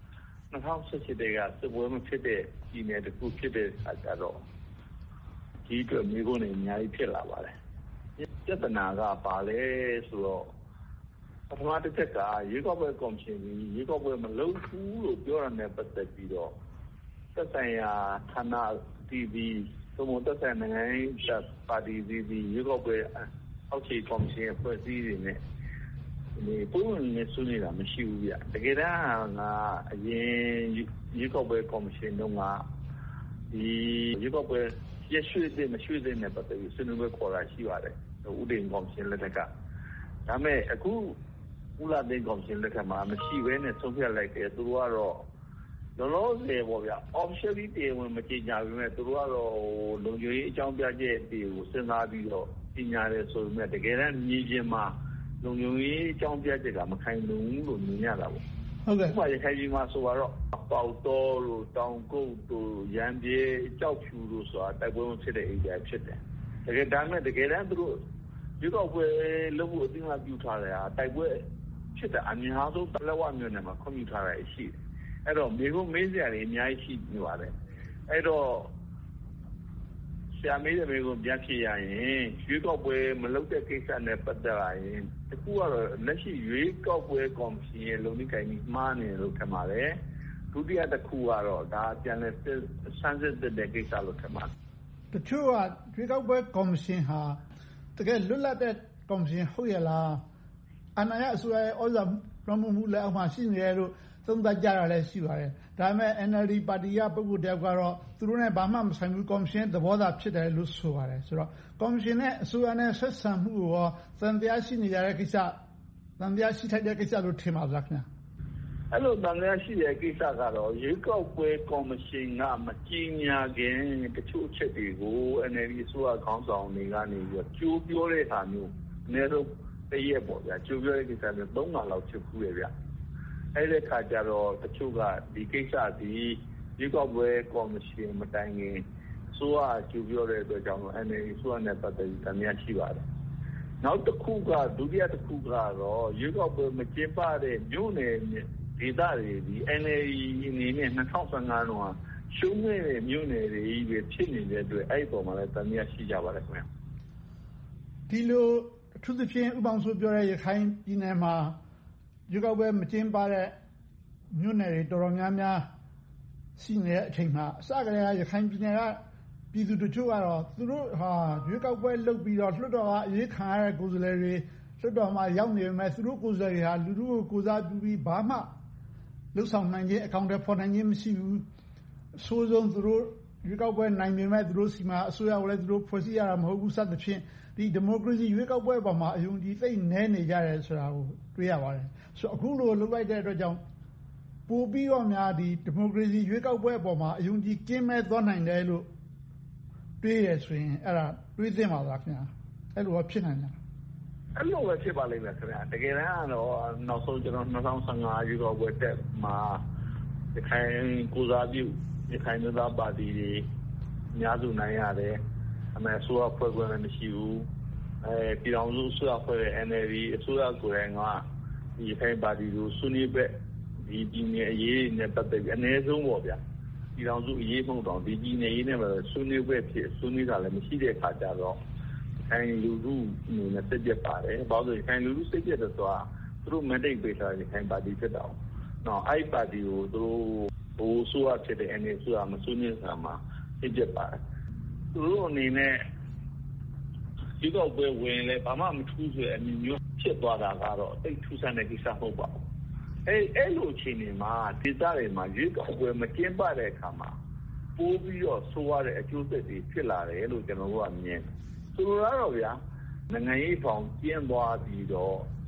2018တည်းကစစ်ပွဲမဖြစ်တဲ့ပြည်နယ်တစ်ခုဖြစ်တဲ့အခါကျတော့ဒီအတွက်မျိုးကုန်နေအများကြီးဖြစ်လာပါတယ်။ပြဿနာကပါလဲဆိုတော့ပထမတစ်ချက်ကရွေးကောက်ပွဲကော်မရှင်ကြီးရွေးကောက်ပွဲမလုပ်ဘူးလို့ပြောရတဲ့ပတ်သက်ပြီးတော့သက်ဆိုင်ရာဌာနတီဗီသို့မဟုတ်သက်ဆိုင်နိုင်ငံရေးပါတီတီဗီရွေးကောက်ပွဲအောက်ခြေကော်မရှင်အဖွဲ့အစည်းတွေနဲ့ဒီပုံနဲ့ဆွေးနွေးတာမရှိဘူးဗျတကယ်တမ်းကအရင်ရွေးကောက်ပွဲကော်မရှင်တုန်းကဒီရွေးကောက်ပွဲရရွှေ့တဲ့မရွှေ့တဲ့နဲ့ပတ်သက်ပြီးဆွေးနွေးပွဲခေါ်တာရှိပါတယ်ဥဒိန်ကော်မရှင်လက်ထက်ကဒါမဲ့အခုဦးလာသိန်းကော်မရှင်လက်ထက်မှာမရှိဘဲနဲ့ဆုံးဖြတ်လိုက်တယ်သူတို့ကတော့လောလောဆယ်ပေါ့ဗျ officially တရားဝင်မကြေညာပေမဲ့သူတို့ကတော့လုံခြုံရေးအကြောင်းပြချက်တွေကိုစဉ်းစားပြီးတော့ကြေညာတယ်ဆိုပေမဲ့တကယ်တမ်းမြေပြင်မှာလုံခြုံရေးအကြောင်းပြချက်ကမခိုင်လုံဘူးလို့မြင်ရတာပေါ့ဟုတ်ကဲ့ဥပမာရခိုင်ပြည်မှာဆိုတော့ပေါတော်တို့တောင်ကုတ်တို့ရန်ပြေကြောက်ဖြူတို့ဆိုတာတိုက်ပွဲဖြစ်တဲ့ area ဖြစ်တယ်တကယ်တမ်းသူတို့ရွေးကောက်ပွဲလုပ်ဖို့အသိအမှတ်ပြုထားတယ်ဟာတိုက်ပွဲဖြစ်တဲ့အများဆုံးတလက်ဝမြို့နယ်မှာခွင့်ပြုထားတာရှိတယ်အဲ့တော့မေကုန်းမေးစရာတွေအများကြီးရှိနေပါတယ်အဲ့တော့ဆရာမေးတဲ့မေကုန်းပြန်ဖြေရရင်ရွေးကောက်ပွဲမလုပ်တဲ့ကိစ္စနဲ့ပတ်သက်လာရင်တခုကတော့လက်ရှိရွေးကောက်ပွဲကော်မရှင်ရဲ့လုံခြုံရေးမှားနေလို့ထင်ပါတယ်ဒုတိယတစ်ခုကတော့ဒါပြန်လဲစမ်းစစ်တဲ့ကိစ္စလို့ထင်ပါတယ်တချို့ကရွေးကောက်ပွဲကော်မရှင်ဟာတကယ်လွတ်လပ်တဲ့ကော်မရှင်ဟုတ်ရဲ့လားအာဏာရအစိုးရရဲ့ဩဇာလွှမ်းမိုးမှုလက်အောက်မှာရှိနေတယ်လို့သုံးသပ်ကြတာလည်းရှိပါတယ်ဒါပေမဲ့ NLD ပါတီကပုဂ္ဂိုလ်တယောက်ကတော့သူတို့နဲ့ဘာမှမဆိုင်ဘူးကော်မရှင်သဘောသာဖြစ်တယ်လို့ဆိုပါတယ်ဆိုတော့ကော်မရှင်နဲ့အစိုးရနဲ့ဆက်ဆံမှုကိုရောသံတရားရှိနေကြတဲ့ကိစ္စသံတရားရှိထိုက်တဲ့ကိစ္စလို့ထင်ပါလားခင်ဗျာအဲ့လိုသံတရားရှိတဲ့ကိစ္စကတော့ရွေးကောက်ပွဲကော်မရှင်ကမကြီးညာခင်တချို့ချက်တွေကို NLD အစိုးရခေါင်းဆောင်တွေကနေပြီးကြိုးပြောတဲ့အခါမျိုးအနည်းဆုံးတရက်ပေါ့ဗျာကြိုးပြောတဲ့ကိစ္စမျိုး3ခါလောက်ဖြစ်ခုရဲ့ဗျအဲ့ဒီခါကျတော့တချို့ကဒီကိစ္စဒီရွေးကောက်ပွဲကော်မရှင်မတိုင်ခင်အစိုးရကြိုးပြောတဲ့အတွက်ကြောင့် NLD အစိုးရနဲ့ပတ်သက်ပြီးတမ်းများရှိပါတယ်နောက်တစ်ခုကဒုတိယတစ်ခုကတော့ရွေးကောက်ပွဲမကျင်းပတဲ့မြို့နယ်ဒေသတွေဒီ NLD အနေနဲ့2015တုန်းကရှုံးနေတဲ့မြို့နယ်တွေကြီးပဲဖြစ်နေတဲ့အတွက်အဲ့ဒီပုံမှာလည်းတမ်းများရှိကြပါတယ်ခင်ဗျဒီလိုအထူးသဖြင့်ဥပအောင်ဆိုပြောတဲ့ရခိုင်ပြည်နယ်မှာရွေးကောက်ပွဲမကျင်းပတဲ့မြို့နယ်တွေတော်တော်များများရှိနေတဲ့အချိန်မှာအစကတည်းကရခိုင်ပြည်နယ်ကပြည်သူတို့ကတော့သူတို့ဟာရွေးကောက်ပွဲလုပ်ပြီးတော့လွှတ်တော်ကအရေးခံရတဲ့ကိုယ်စားလှယ်တွေလွှတ်တော်မှာရောက်နေပေမဲ့သူတို့ကိုယ်စားလှယ်တွေဟာလူထုကိုကိုယ်စားပြုပြီးဘာမှလှုပ်ဆောင်နိုင်ခြင်းအကောင့်တွေဖော်နိုင်ခြင်းမရှိဘူးအဆိုးဆုံးသူတို့ရွေးကောက်ပွဲနိုင်ပေမဲ့သူတို့စီမှာအစိုးရကလည်းသူတို့ဖွဲ့စည်းရတာမဟုတ်ဘူးစသဖြင့်ဒီဒီမိုကရေစီရွေးကောက်ပွဲပေါ်မှာအယုံကြည်သိမ့်နဲနေကြတယ်ဆိုတာကိုတွေ့ရပါတယ်ဆိုတော့အခုလိုလုပ်လိုက်တဲ့အတွက်ကြောင့်ပိုပြီးတော့များဒီမိုကရေစီရွေးကောက်ပွဲပေါ်မှာအယုံကြည်ကင်းမဲ့သွားနိုင်တယ်လို့တွေးရဆိုရင်အဲ့ဒါတွေးသင့်ပါလားခင်ဗျာအဲ့လိုဖြစ်နိုင်လားအဲ့လိုပဲဖြစ်ပါလိမ့်မယ်ခင်ဗျာတကယ်တမ်းကတော့နောက်ဆုံးကျွန်တော်2015ရွေးကောက်ပွဲတက်မှာရခိုင်ကိုစားပြုရခိုင်မျိုးသားပါတီတွေအများစုနိုင်ရတယ်အမေဆိုရဖွဲ့ခွင့်လည်းမရှိဘူးပြည်တော်စုဆိုရဖွဲ့တဲ့ NLD အစိုးရကိုယ်တိုင်ကဒီရခိုင်ပါတီကိုဆွေးနွေးပွဲဒီပြည်နယ်အရေးနဲ့ပတ်သက်ပြီးအနည်းဆုံးပေါ့ဗျာပြည်တော်စုအရေးမှုတော့ဒီပြည်နယ်ရေးနဲ့ပဲဆွေးနွေးပွဲဖြစ်ဆွေးနွေးတာလည်းမရှိတဲ့အခါကျတော့ခိုင်လူထုအနေနဲ့စိတ်ပြတ်ပါတယ်ဘာလို့လဲခိုင်လူထုစိတ်ပြတ်တဲ့ဆိုတာသူတို့ mandate ပေးထားတဲ့ခိုင်ပါတီဖြစ်တာ။နော်အဲ့ပါတီကိုသူတို့ဘိုးဆိုရဖြစ်တဲ့ NLD ဆိုတာမဆွေးနွေးတာမှာစိတ်ပြတ်ပါတယ်သူတို့အနေနဲ့ဒီကောက်ပွဲဝင်လဲဘာမှမထူးဆိုအမျိုးဖြစ်သွားတာကတော့တိတ်ထူးဆန်းတဲ့ကိစ္စမဟုတ်ပါဘူးအဲ့လိုအချိန်တွေမှာဒေသတွေမှာရွေးကောက်ပွဲမကျင်းပတဲ့အခါမှာပိုးပြီးတော့ဆိုးရတဲ့အကျိုးဆက်တွေဖြစ်လာတယ်လို့ကျွန်တော်တို့ကမြင်ဆိုလိုတာတော့ဗျာနိုင်ငံရေးဖောင်ကျင်းသွားပြီးတော့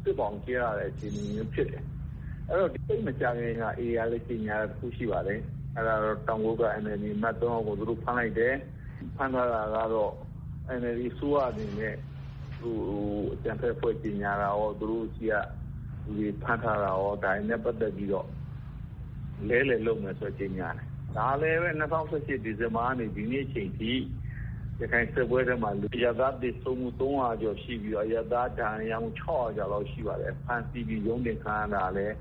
စစ်ဘောင်ကျဲရတဲ့အခြေအနေမျိုးဖြစ်တယ်။အဲ့တော့ဒီမကြခင်က AA ကလည်းကြီးညာတစ်ခုရှိပါတယ်။အဲ့ဒါတော့တောင်ကိုက NLD မတ်တော့ကိုသူတို့ဖမ်းလိုက်တယ်။ဖမ်းထားတာကတော့ NLD ဆိုရနေနဲ့အကြံဖက်ဖွဲ့ကြီးညာတာရောသူတို့ကြီးကဒီဖမ်းထားတာရောဒါနဲ့ပတ်သက်ပြီးတော့လဲလုံးမယ်ဆိုကြီးညာတယ်။ဒါလည်းပဲ2018ဒီဇင်ဘာကနေဒီနေ့ချိန်ထိရခိုင်စစ်ပွဲထဲမှာလူရသားတွေသုံးမှု300ကျော်ရှိပြီးတော့ရသားဒဏ်ရာ600ကျော်လောက်ရှိပါတယ်။ဖမ်းဆီးပြီးရုံးတင်ခံရတာလည်း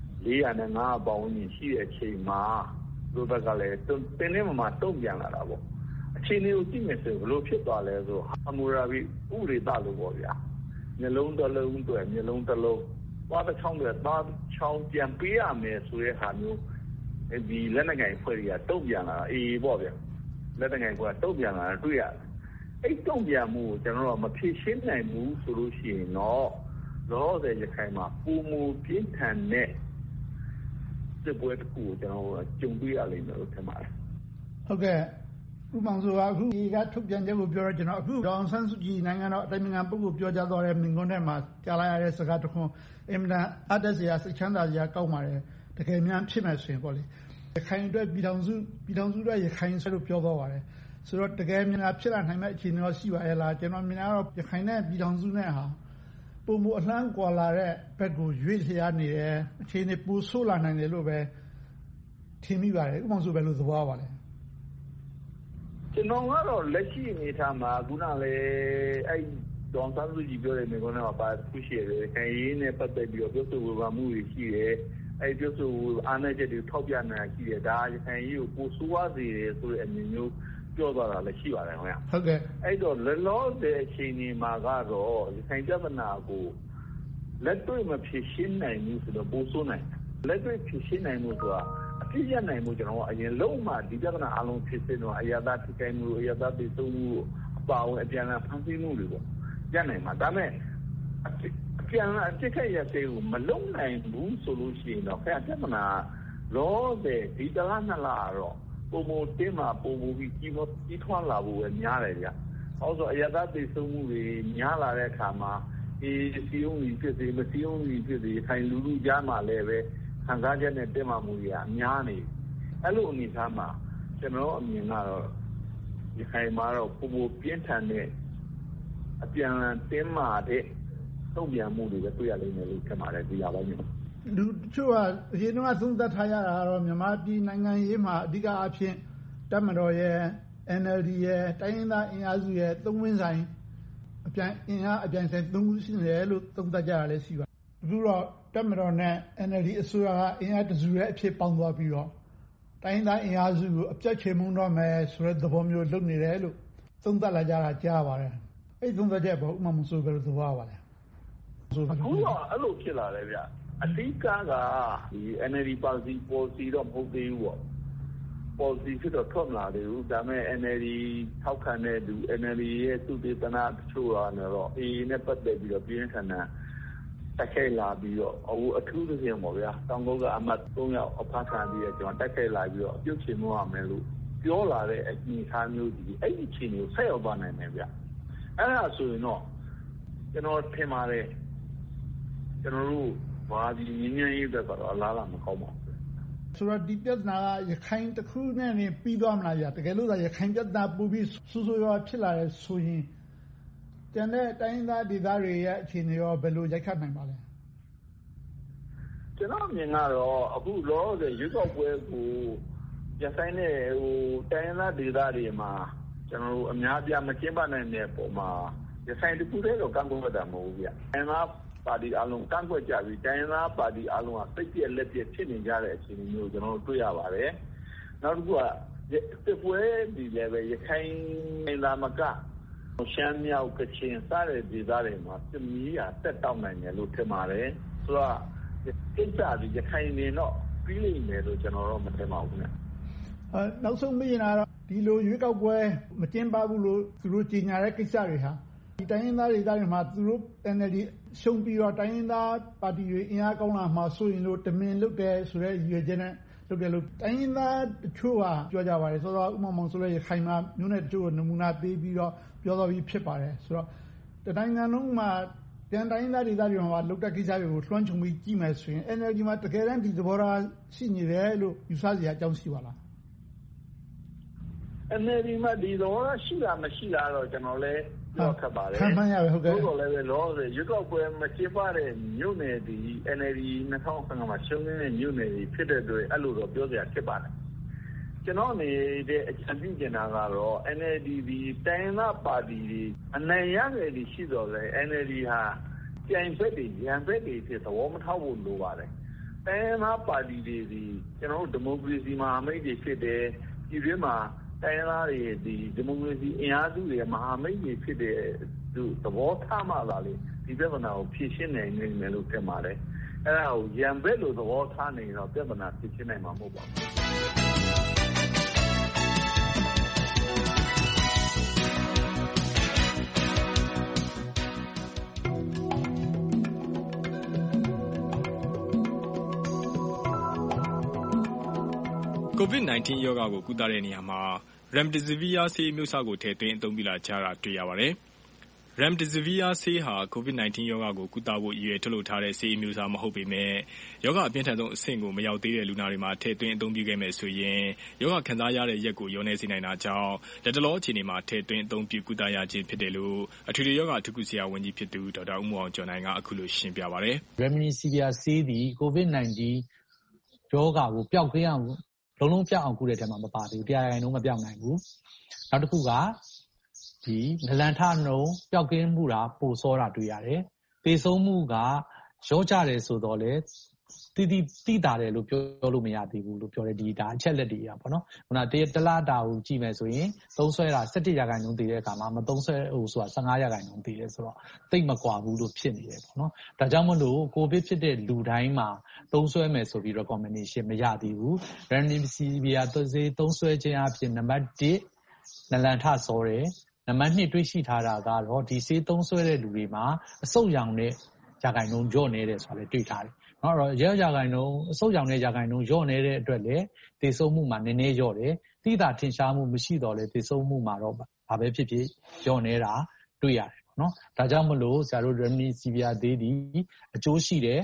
405ပေါင်းရင်ရှိတဲ့အချိန်မှာတို့ဘက်ကလည်းတင်းနေမှာတုံ့ပြန်လာတာပေါ့။အခြေအနေကိုကြည့်မယ်ဆိုဘလို့ဖြစ်သွားလဲဆိုအမူရာဘီဥရိသလို့ပေါ့ဗျာ။မျိုးလုံးတစ်လုံးအတွက်မျိုးလုံးတစ်လုံးသွားတစ်ချောင်းတွေသွားချောင်းပြန်ပေးရမယ်ဆိုတဲ့ဟာမျိုးဒီလက်နက်ကိုင်ဖွဲ့တွေကတုံ့ပြန်လာတာအေးပေါ့ဗျာ။လက်နက်ကိုင်ကတုံ့ပြန်လာတာတွေ့ရတယ်။အဲ့တုံ့ပြန်မှုကိုကျွန်တော်တို့မဖြေရှင်းနိုင်ဘူးဆိုလို့ရှိရင်တော့လောဆယ်ရခိုင်မှာပုံမူပြင်းထန်တဲ့စစ်ပွဲတစ်ခုကိုကျွန်တော်ကြုံတွေ့ရလိမ့်မယ်လို့ထင်ပါတယ်။ဟုတ်ကဲ့ဦးမောင်စိုးကအခုဒီကထုတ်ပြန်ချက်ကိုပြောတော့ကျွန်တော်အခုဒေါအောင်ဆန်းစုကြည်နိုင်ငံတော်အတိုင်ပင်ခံပုဂ္ဂိုလ်ပြောကြားသွားတဲ့မိန့်ခွန်းထဲမှာကြားလိုက်ရတဲ့စကားတစ်ခွန်းအင်မတန်အားတက်စရာစိတ်ချမ်းသာစရာကောင်းပါတယ်။တကယ်များဖြစ်မယ်ဆိုရင်ပေါ့လေ။ရခိုင်အတွက်ပြည်ထောင်စုအတွက်ရခိုင်ဆိုလို့ပြောသွားပါတယ်။ဆိုတော့တကယ်များဖြစ်လာနိုင်မဲ့အခြေအနေတော့ရှိပါရဲ့လားကျွန်တော်မြင်ရတော့ရခိုင်နဲ့ပြည်ထောင်စုနဲ့ဟာပုံမအလှမ်းကွာလာတဲ့ဘက်ကိုရွေ့လျားနေတယ်အခြေအနေပိုဆိုးလာနိုင်တယ်လို့ပဲထင်မိပါတယ်ဥပမာဆိုပဲလို့သဘောပါလဲကျွန်တော်ကတော့လက်ရှိအနေထားမှာခုနလည်းအဲ့ဒေါန်ဆန်းစုကြည်ပြောတဲ့မိကုန်းထဲမှာပါခုရှိတယ်ခံရင်းနဲ့ပတ်သက်ပြီးတော့ပြောဆိုဝေဖန်မှုတွေရှိတယ်အဲ့ပြောဆိုအားနည်းချက်တွေထောက်ပြနေတာရှိတယ်ဒါရခိုင်ကြီးကိုပိုဆိုးဝါးစေတယ်ဆိုတဲ့အမြင်မျိုးပြောသွားတာလည်းရှိပါတယ်ခင်ဗျာဟုတ်ကဲ့အဲ့တော့လောတဲ့အချိန်ဒီမှာကတော့ရခိုင်ပြဿနာကိုလက်တွေ့မဖြေရှင်းနိုင်ဘူးဆိုတော့ပိုဆိုးနိုင်လက်တွေ့ဖြေရှင်းနိုင်မှုဆိုတာအပြည့်ရနိုင်မှုကျွန်တော်ကအရင်လုံးမှဒီပြဿနာအလုံးဖြစ်စင်တော့အရာသားထိခိုက်မှုအရာသားတည်သုံးမှုအပါဝင်အပြန်အလှန်ဖန်ဆီးမှုတွေပေါ့ရနိုင်မှာဒါမဲ့အပြန်အလှန်အဖြစ်ခဲ့ရတဲ့ကိုမလုံးနိုင်ဘူးဆိုလို့ရှိရင်တော့ခင်ဗျာပြဿနာလောတဲ့ဒီတလားနှစ်လားတော့ပုံမတင်းမှာပုံမူပြီးကြီးထွားလာဖို့ပဲများတယ်ဗျ။အော်ဆိုအရသာသိဆုံးမှုတွေများလာတဲ့အခါမှာစီယုံကြီးဖြစ်စေမစီယုံကြီးဖြစ်စေခိုင်လူလူကြားမှာလည်းပဲခံစားချက်နဲ့တင်မာမှုတွေအများနေ။အဲ့လိုအနေအထားမှာကျွန်တော်အမြင်ကတော့ဒီခိုင်မှာတော့ပုံပြင်းထန်တဲ့အပြန်တင်းမာတဲ့တုံ့ပြန်မှုတွေပဲတွေ့ရလိမ့်မယ်လို့ထင်ပါတယ်ဒီရပိုင်းမျိုးလူချို့ကအရင်ကသုံးသပ်ထားရတာကတော့မြန်မာပြည်နိုင်ငံရေးမှာအဓိကအားဖြင့်တပ်မတော်ရဲ့ NLD ရဲ့တိုင်းရင်းသားအင်အားစုရဲ့သုံးဝင်းဆိုင်အင်အားအပြိုင်ဆိုင်သုံးခုရှိနေတယ်လို့သုံးသပ်ကြတာလည်းရှိပါတယ်။အခုတော့တပ်မတော်နဲ့ NLD အစိုးရကအင်အားတစုရဲ့အဖြစ်ပေါင်းသွားပြီးတော့တိုင်းရင်းသားအင်အားစုကိုအပြတ်ချေမှုန်းတော့မယ်ဆိုတဲ့သဘောမျိုးလုပ်နေတယ်လို့သုံးသပ်လာကြတာကြားပါတယ်။အဲ့ဒီသုံးသပ်ချက်ပေါ်ဥမာမဆိုးပဲလို့သဘောပါလေ။အခုတော့အဲ့လိုဖြစ်လာတယ်ဗျ။အဓိကကဒီ NLD policy တော့မဟုတ်သေးဘူးပေါ့ policy ဖြစ်တော့ထွက်မလာသေးဘူးဒါပေမဲ့ NLD ထောက်ခံတဲ့သူ NLD ရဲ့သူတေသနာတချို့ကတော့ AA နဲ့ပတ်သက်ပြီးတော့ပြင်းထန်တဲ့တက်ခိုက်လာပြီးတော့အထူးသဖြင့်ပေါ့ဗျာတောင်ကုန်းကအမှတ်3ယောက်အဖတ်ခံပြီးတော့ကျွန်တော်တက်ခိုက်လာပြီးတော့အပြုတ်ချင်မှုရမယ်လို့ပြောလာတဲ့အနေအထားမျိုးကြီးအဲ့ဒီအခြေအနေကိုဆက်ရောက်သွားနိုင်တယ်ဗျအဲ့ဒါဆိုရင်တော့ကျွန်တော်ထင်ပါတယ်ကျွန်တော်တို့ဘာဒီငင်းငင်းရေးအတွက်ကတော့အလားလာမကောင်းပါဘူးဆိုတော့ဒီပြဿနာကရခိုင်တစ်ခုနဲ့နေပြီးသွားမလားဗျာတကယ်လို့သာရခိုင်ပြဿနာပူပြီးဆိုးဆိုးရွားဖြစ်လာတယ်ဆိုရင်ကျန်တဲ့တိုင်းရင်းသားဒေသတွေရဲ့အခြေအနေရောဘယ်လိုရိုက်ခတ်နိုင်ပါလဲကျွန်တော်မြင်ကတော့အခုလောတဲ့ရွေးကောက်ပွဲကိုရဆိုင်တဲ့တိုင်းရင်းသားဒေသတွေမှာကျွန်တော်တို့အများပြမကျင်းပနိုင်တဲ့ပုံမှာရဆိုင်တခုတည်းတော့ကန့်ကွက်တာမဟုတ်ဘူးဗျ။တိုင်းသားပါတီအလုံးကန့်ကွက်ကြပြီးတိုင်းသားပါတီအလုံးကစိတ်ပြက်လက်ပြက်ဖြစ်နေကြတဲ့အခြေအနေမျိုးကျွန်တော်တို့တွေ့ရပါတယ်။နောက်တစ်ခုကစစ်ပွဲဒီလည်းပဲရခိုင်လာမကရှမ်းမြောက်ကချင်စတဲ့ဒေသတွေမှာစစ်မီးရတက်တောက်နိုင်တယ်လို့ထင်ပါတယ်။ဆိုတော့ကိစ္စဒီရခိုင်နေတော့ပြီးလိမ့်မယ်လို့ကျွန်တော်တော့မထင်ပါဘူးခင်ဗျ။နောက်ဆုံးမေးရင်တော့ဒီလိုရွေးကောက်ပွဲမကျင်းပဘူးလို့သူတို့ကြေညာတဲ့ကိစ္စတွေဟာဒီတိုင်းရင်းသားဒေသတွေမှာသူတို့ NLD ရှုံးပြီးတော့တိုင်းရင်းသားပါတီတွေအင်အားကောင်းလာမှဆိုရင်လို့တမင်လုပ်တယ်ဆိုတဲ့ရည်ရွယ်ချက်နဲ့လုပ်တယ်လို့တိုင်းရင်းသားတချို့ကပြောကြပါတယ်ဆိုတော့ဥမာမောင်ဆိုလည်းရခိုင်မှာမျိုးနဲ့တချို့နမူနာပေးပြီးတော့ပြောတော်ပြီးဖြစ်ပါတယ်ဆိုတော့တိုင်းနိုင်ငံလုံးမှာပြန်တိုင်းရင်းသားဒေသတွေမှာလုပ်တဲ့ကိစ္စတွေကိုလွှမ်းခြုံပြီးကြည့်မယ်ဆိုရင် NLD မှာတကယ်တမ်းဒီသဘောထားရှိနေတယ်လို့ယူဆစရာအကြောင်းရှိပါလား။ NLD မှာဒီသဘောထားရှိလားမရှိလားတော့ကျွန်တော်လည်းပြောခက်ပါတယ်။ခံမှန်းရပဲဟုတ်ကဲ့။ဘို့တော်လည်းပဲလောရွေးကောက်ပွဲမကျင်းပတဲ့မြို့နယ်ဒီ NLD 2015မှာရှုံးနေတဲ့မြို့နယ်တွေဖြစ်တဲ့အတွက်အဲ့လိုတော့ပြောစရာဖြစ်ပါတယ်။ကျွန်တော်အနေနဲ့အကြံပြုချင်တာကတော့ NLD ဒီတိုင်းရင်းသားပါတီတွေအနိုင်ရခဲ့ပြီးရှိတော့လေ NLD ဟာပြိုင်ဘက်တွေရန်ဘက်တွေဖြစ်သဘောမထောက်ဖို့လိုပါတယ်။တိုင်းရင်းသားပါတီတွေဒီကျွန်တော်တို့ဒီမိုကရေစီမဟာမိတ်တွေဖြစ်တယ်ပြည်တွင်းမှာတိုင်းရင်းသားတွေဒီမိုကရေစီအင်အားစုတွေမဟာမိတ်တွေဖြစ်တဲ့သူသဘောထားမှသာလေဒီပြဿနာကိုဖြေရှင်းနိုင်မယ်လို့ထင်ပါတယ်။အဲ့ဒါကိုရန်ဘက်လိုသဘောထားနေတော့ပြဿနာဖြေရှင်းနိုင်မှာမဟုတ်ပါဘူး။ COVID-19 ရောဂါကိုကုသတဲ့နေရာမှာ Remdesivir ဆေးအမျိုးအစားကိုထည့်သွင်းအသုံးပြုလာကြတာတွေ့ရပါတယ်။ Remdesivir ဆေးဟာ COVID-19 ရောဂါကိုကုသဖို့ရည်ရွယ်ထုတ်လုပ်ထားတဲ့ဆေးအမျိုးအစားမဟုတ်ပေမဲ့ရောဂါအပြင်းထန်ဆုံးအဆင့်ကိုမရောက်သေးတဲ့လူနာတွေမှာထည့်သွင်းအသုံးပြုခဲ့မယ်ဆိုရင်ရောဂါခံစားရတဲ့ရက်ကိုလျော့နည်းစေနိုင်တာကြောင့်လက်တလောအခြေအနေမှာထည့်သွင်းအသုံးပြုကုသရခြင်းဖြစ်တယ်လို့အထွေထွေရောဂါအထူးကုဆရာဝန်ကြီးဖြစ်သူဒေါက်တာဦးမောင်ကျော်နိုင်ကအခုလိုရှင်းပြပါတယ်။ Remdesivir ဆေးသည် COVID-19 ရောဂါကိုပျောက်ကင်းအောင်လုံးပြောက်အောင်ကုတဲ့ထဲမှာမပါသေးဘူး။100%မပြောက်နိုင်ဘူး။နောက်တစ်ခုကဒီနလန်ထနှုံပျောက်ကင်းမှုတာပိုစောတာတွေ့ရတယ်။သေဆုံးမှုကရောကြတယ်ဆိုတော့လေတိတာတယ်လို့ပြောလို့မရသေးဘူးလို့ပြောတယ်ဒါအချက်လက်တွေอ่ะပေါ့နော်။ခုနတလတာကိုကြည့်မယ်ဆိုရင်သုံးဆွဲတာ17%တည်တဲ့အခါမှာမသုံးဆွဲဆိုတာ15%တည်တယ်ဆိုတော့တိတ်မကွာဘူးလို့ဖြစ်နေတယ်ပေါ့နော်။ဒါကြောင့်မလို့ကိုဗစ်ဖြစ်တဲ့လူတိုင်းမှာသုံးဆွဲမယ်ဆိုပြီး recommendation မရသေးဘူး။ Remdesivir သုံးဆွဲခြင်းအပြင်နံပါတ်1နလန်ထစောတယ်။နံပါတ်2တွေ့ရှိထားတာကတော့ဒီဆေးသုံးဆွဲတဲ့လူတွေမှာအဆုတ်ရောင်တဲ့ရာခိုင်နှုန်းညော့နေတယ်ဆိုတာလည်းတွေ့ထားတယ်။နော်အဲ့တော့ရာခိုင်နှုန်းအဆုတ်ရောင်တဲ့ရာခိုင်နှုန်းညော့နေတဲ့အတွက်လည်းသေဆုံးမှုမှာနည်းနည်းညော့တယ်။တိတာထင်ရှားမှုမရှိတော့လေသေဆုံးမှုမှာတော့ဘာပဲဖြစ်ဖြစ်ညော့နေတာတွေ့ရတယ်နော်။ဒါကြောင့်မလို့ဆရာတို့ Remdesivir သေးသည်အကျိုးရှိတယ်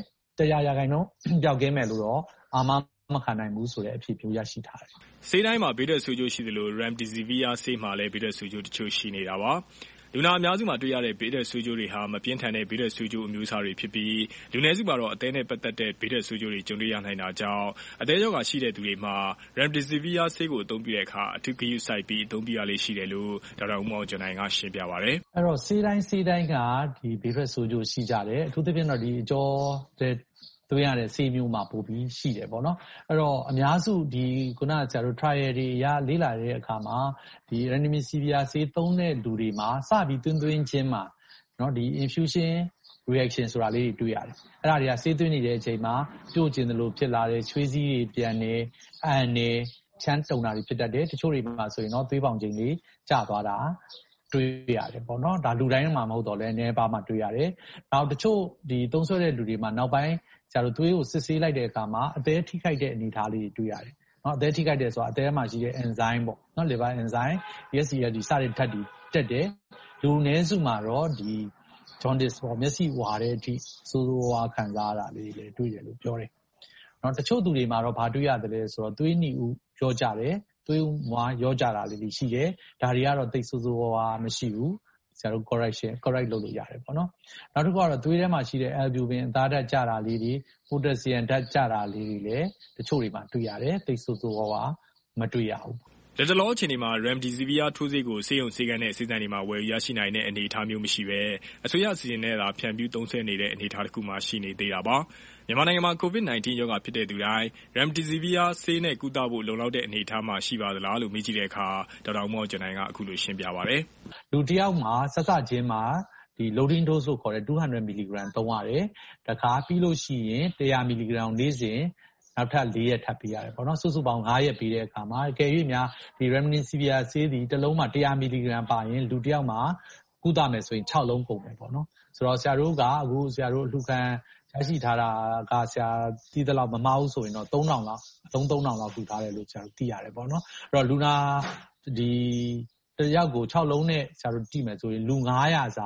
100%ပျောက်ကင်းမယ်လို့တော့အာမခံနိုင်ဘူးဆိုတဲ့အဖြစ်မျိုးရရှိထားတယ်။ဆေးတိုင်းမှာဘေးထွက်ဆိုးကျိုးရှိသလို Remdesivir ဆေးမှာလည်းဘေးထွက်ဆိုးကျိုးတချို့ရှိနေတာပါ။လူနာအများစုမှာတွေ့ရတဲ့ဘေးထွက်ဆိုးကျိုးတွေဟာမပြင်းထန်တဲ့ဘေးထွက်ဆိုးကျိုးအမျိုးအစားတွေဖြစ်ပြီးလူနည်းစုမှာတော့အသေးနဲ့ပတ်သက်တဲ့ဘေးထွက်ဆိုးကျိုးတွေကြုံတွေ့ရနိုင်တာကြောင့်အသေးရောဂါရှိတဲ့သူတွေမှာ Remdesivir ဆေးကိုအသုံးပြုတဲ့အခါအထူးဂရုစိုက်ပြီးအသုံးပြုရလေးရှိတယ်လို့ဒေါက်တာဦးမောင်ကျော်နိုင်ကရှင်းပြပါတယ်။အဲ့တော့ဆေးတိုင်းကဒီဘေးထွက်ဆိုးကျိုးရှိကြတယ်အထူးသဖြင့်တော့ဒီအကျော်သွင်းရတဲ့ဆေးမျိုးမှာပို့ပြီးရှိတယ်ပေါ့နော်အဲ့တော့အများစုဒီခုနကဆရာတို့ trial တွေအရလေ့လာတဲ့အခါမှာဒီ Remdesivir ဆေးသုံးတဲ့လူတွေမှာစပြီးသွင်းခြင်းမှာနော်ဒီ infusion reaction ဆိုတာလေးတွေတွေ့ရတယ်အဲ့ဒါတွေကဆေးသွင်းနေတဲ့အချိန်မှာပြို့ကျင်တယ်လို့ဖြစ်လာတယ်ချွေးစည်းတွေပြန်နေအန်နေချမ်းတုံတာတွေဖြစ်တတ်တယ်တချို့တွေမှာဆိုရင်တော့သွေးပေါင်ချိန်လေးကျသွားတာတွေ့ရတယ်ပေါ့နော်ဒါလူတိုင်းမှာမဟုတ်တော့လဲနည်းပါးမှတွေ့ရတယ်နောက်တချို့ဒီသုံးဆွဲတဲ့လူတွေမှာနောက်ပိုင်းဆရာတို့သွေးကိုစစ်ဆေးလိုက်တဲ့အခါမှာအသေးထိခိုက်တဲ့အနေအထားလေးတွေတွေ့ရတယ်နော်အသေးထိခိုက်တယ်ဆိုတာအသေးမှာရှိတဲ့ enzyme ပေါ့နော် liver enzyme ESCLD စတဲ့ဓာတ်တွေတက်တယ်လူနည်းစုမှာတော့ဒီ jaundice ပေါ့မျက်စိဝါတဲ့အထိစိုးစိုးဝါးခံစားရတာလေးတွေတွေ့တယ်လို့ပြောတယ်နော်တချို့သူတွေမှာတော့ဘာတွေ့ရတယ်လဲဆိုတော့သွေးနီဦးရောကြတယ်သွေးမွားရောကြတာလေးတွေရှိတယ်ဒါတွေကတော့သိစိုးစိုးဝါးမရှိဘူးဆရာတို့ correct လုပ်လို့ရတယ်ပေါ့နော်နောက်တစ်ခုကတော့သွေးထဲမှာရှိတဲ့ albumin အသားဓာတ်ကျတာလေးတွေ potassium ဓာတ်ကျတာလေးတွေလည်းတချို့တွေမှာတွေ့ရတယ်သိစိုးစိုးဝါးမတွေ့ရဘူးလက်တလောအချိန်ဒီမှာ Remdesivir ထိုးဆေးကိုဆေးရုံဆေးကန်းနဲ့ဆေးဆိုင်တွေမှာဝယ်ယူရရှိနိုင်တဲ့အနေအထားမျိုးမရှိပဲအစိုးရအစီအစဉ်နဲ့သာဖြန့်ဖြူးသုံးစွဲနေတဲ့အနေအထားတစ်ခုမှရှိနေသေးတာပါမြန်မာနိုင်ငံမှာ COVID-19 ရောဂါဖြစ်တဲ့သူတိုင်း Remdesivir ဆေးနဲ့ကုသဖို့လုံလောက်တဲ့အနေအထားမှာရှိပါသလားလို့မေးကြည့်တဲ့အခါဒေါက်တာဦးမောင်ကျော်နိုင်ကအခုလိုရှင်းပြပါတယ်လူတစ်ယောက်မှာစချင်းမှာဒီ loading dose ကိုခေါ်တဲ့200 mg သုံးရတယ်တခါပြီးလို့ရှိရင်100 mg နေ့စဉ်နောက်ထပ်4ရက်ထပ်ပေးရတယ်ပေါ့နော်စုစုပေါင်း5ရက်ပေးတဲ့အခါမှာကဲ၍များဒီ Remdesivir ဆေးဒီတစ်လုံးမှာ100 mg ပါရင်လူတစ်ယောက်မှာကုသမယ်ဆိုရင်6လုံးကုန်မယ်ပေါ့နော်ဆိုတော့ဆရာတို့ကအခုဆရာတို့အလှူခံရရှိထားတာကဆရာသိသလောက်မမှားဘူးဆိုရင်တော့3000လောက်3000လောက်ထူထားတယ်လို့ဆရာတို့သိရတယ်ပေါ့နော်အဲ့တော့လူနာဒီတစ်ယောက်ကို6လုံးနဲ့ဆရာတို့ကြည့်မယ်ဆိုရင်လူ900စာ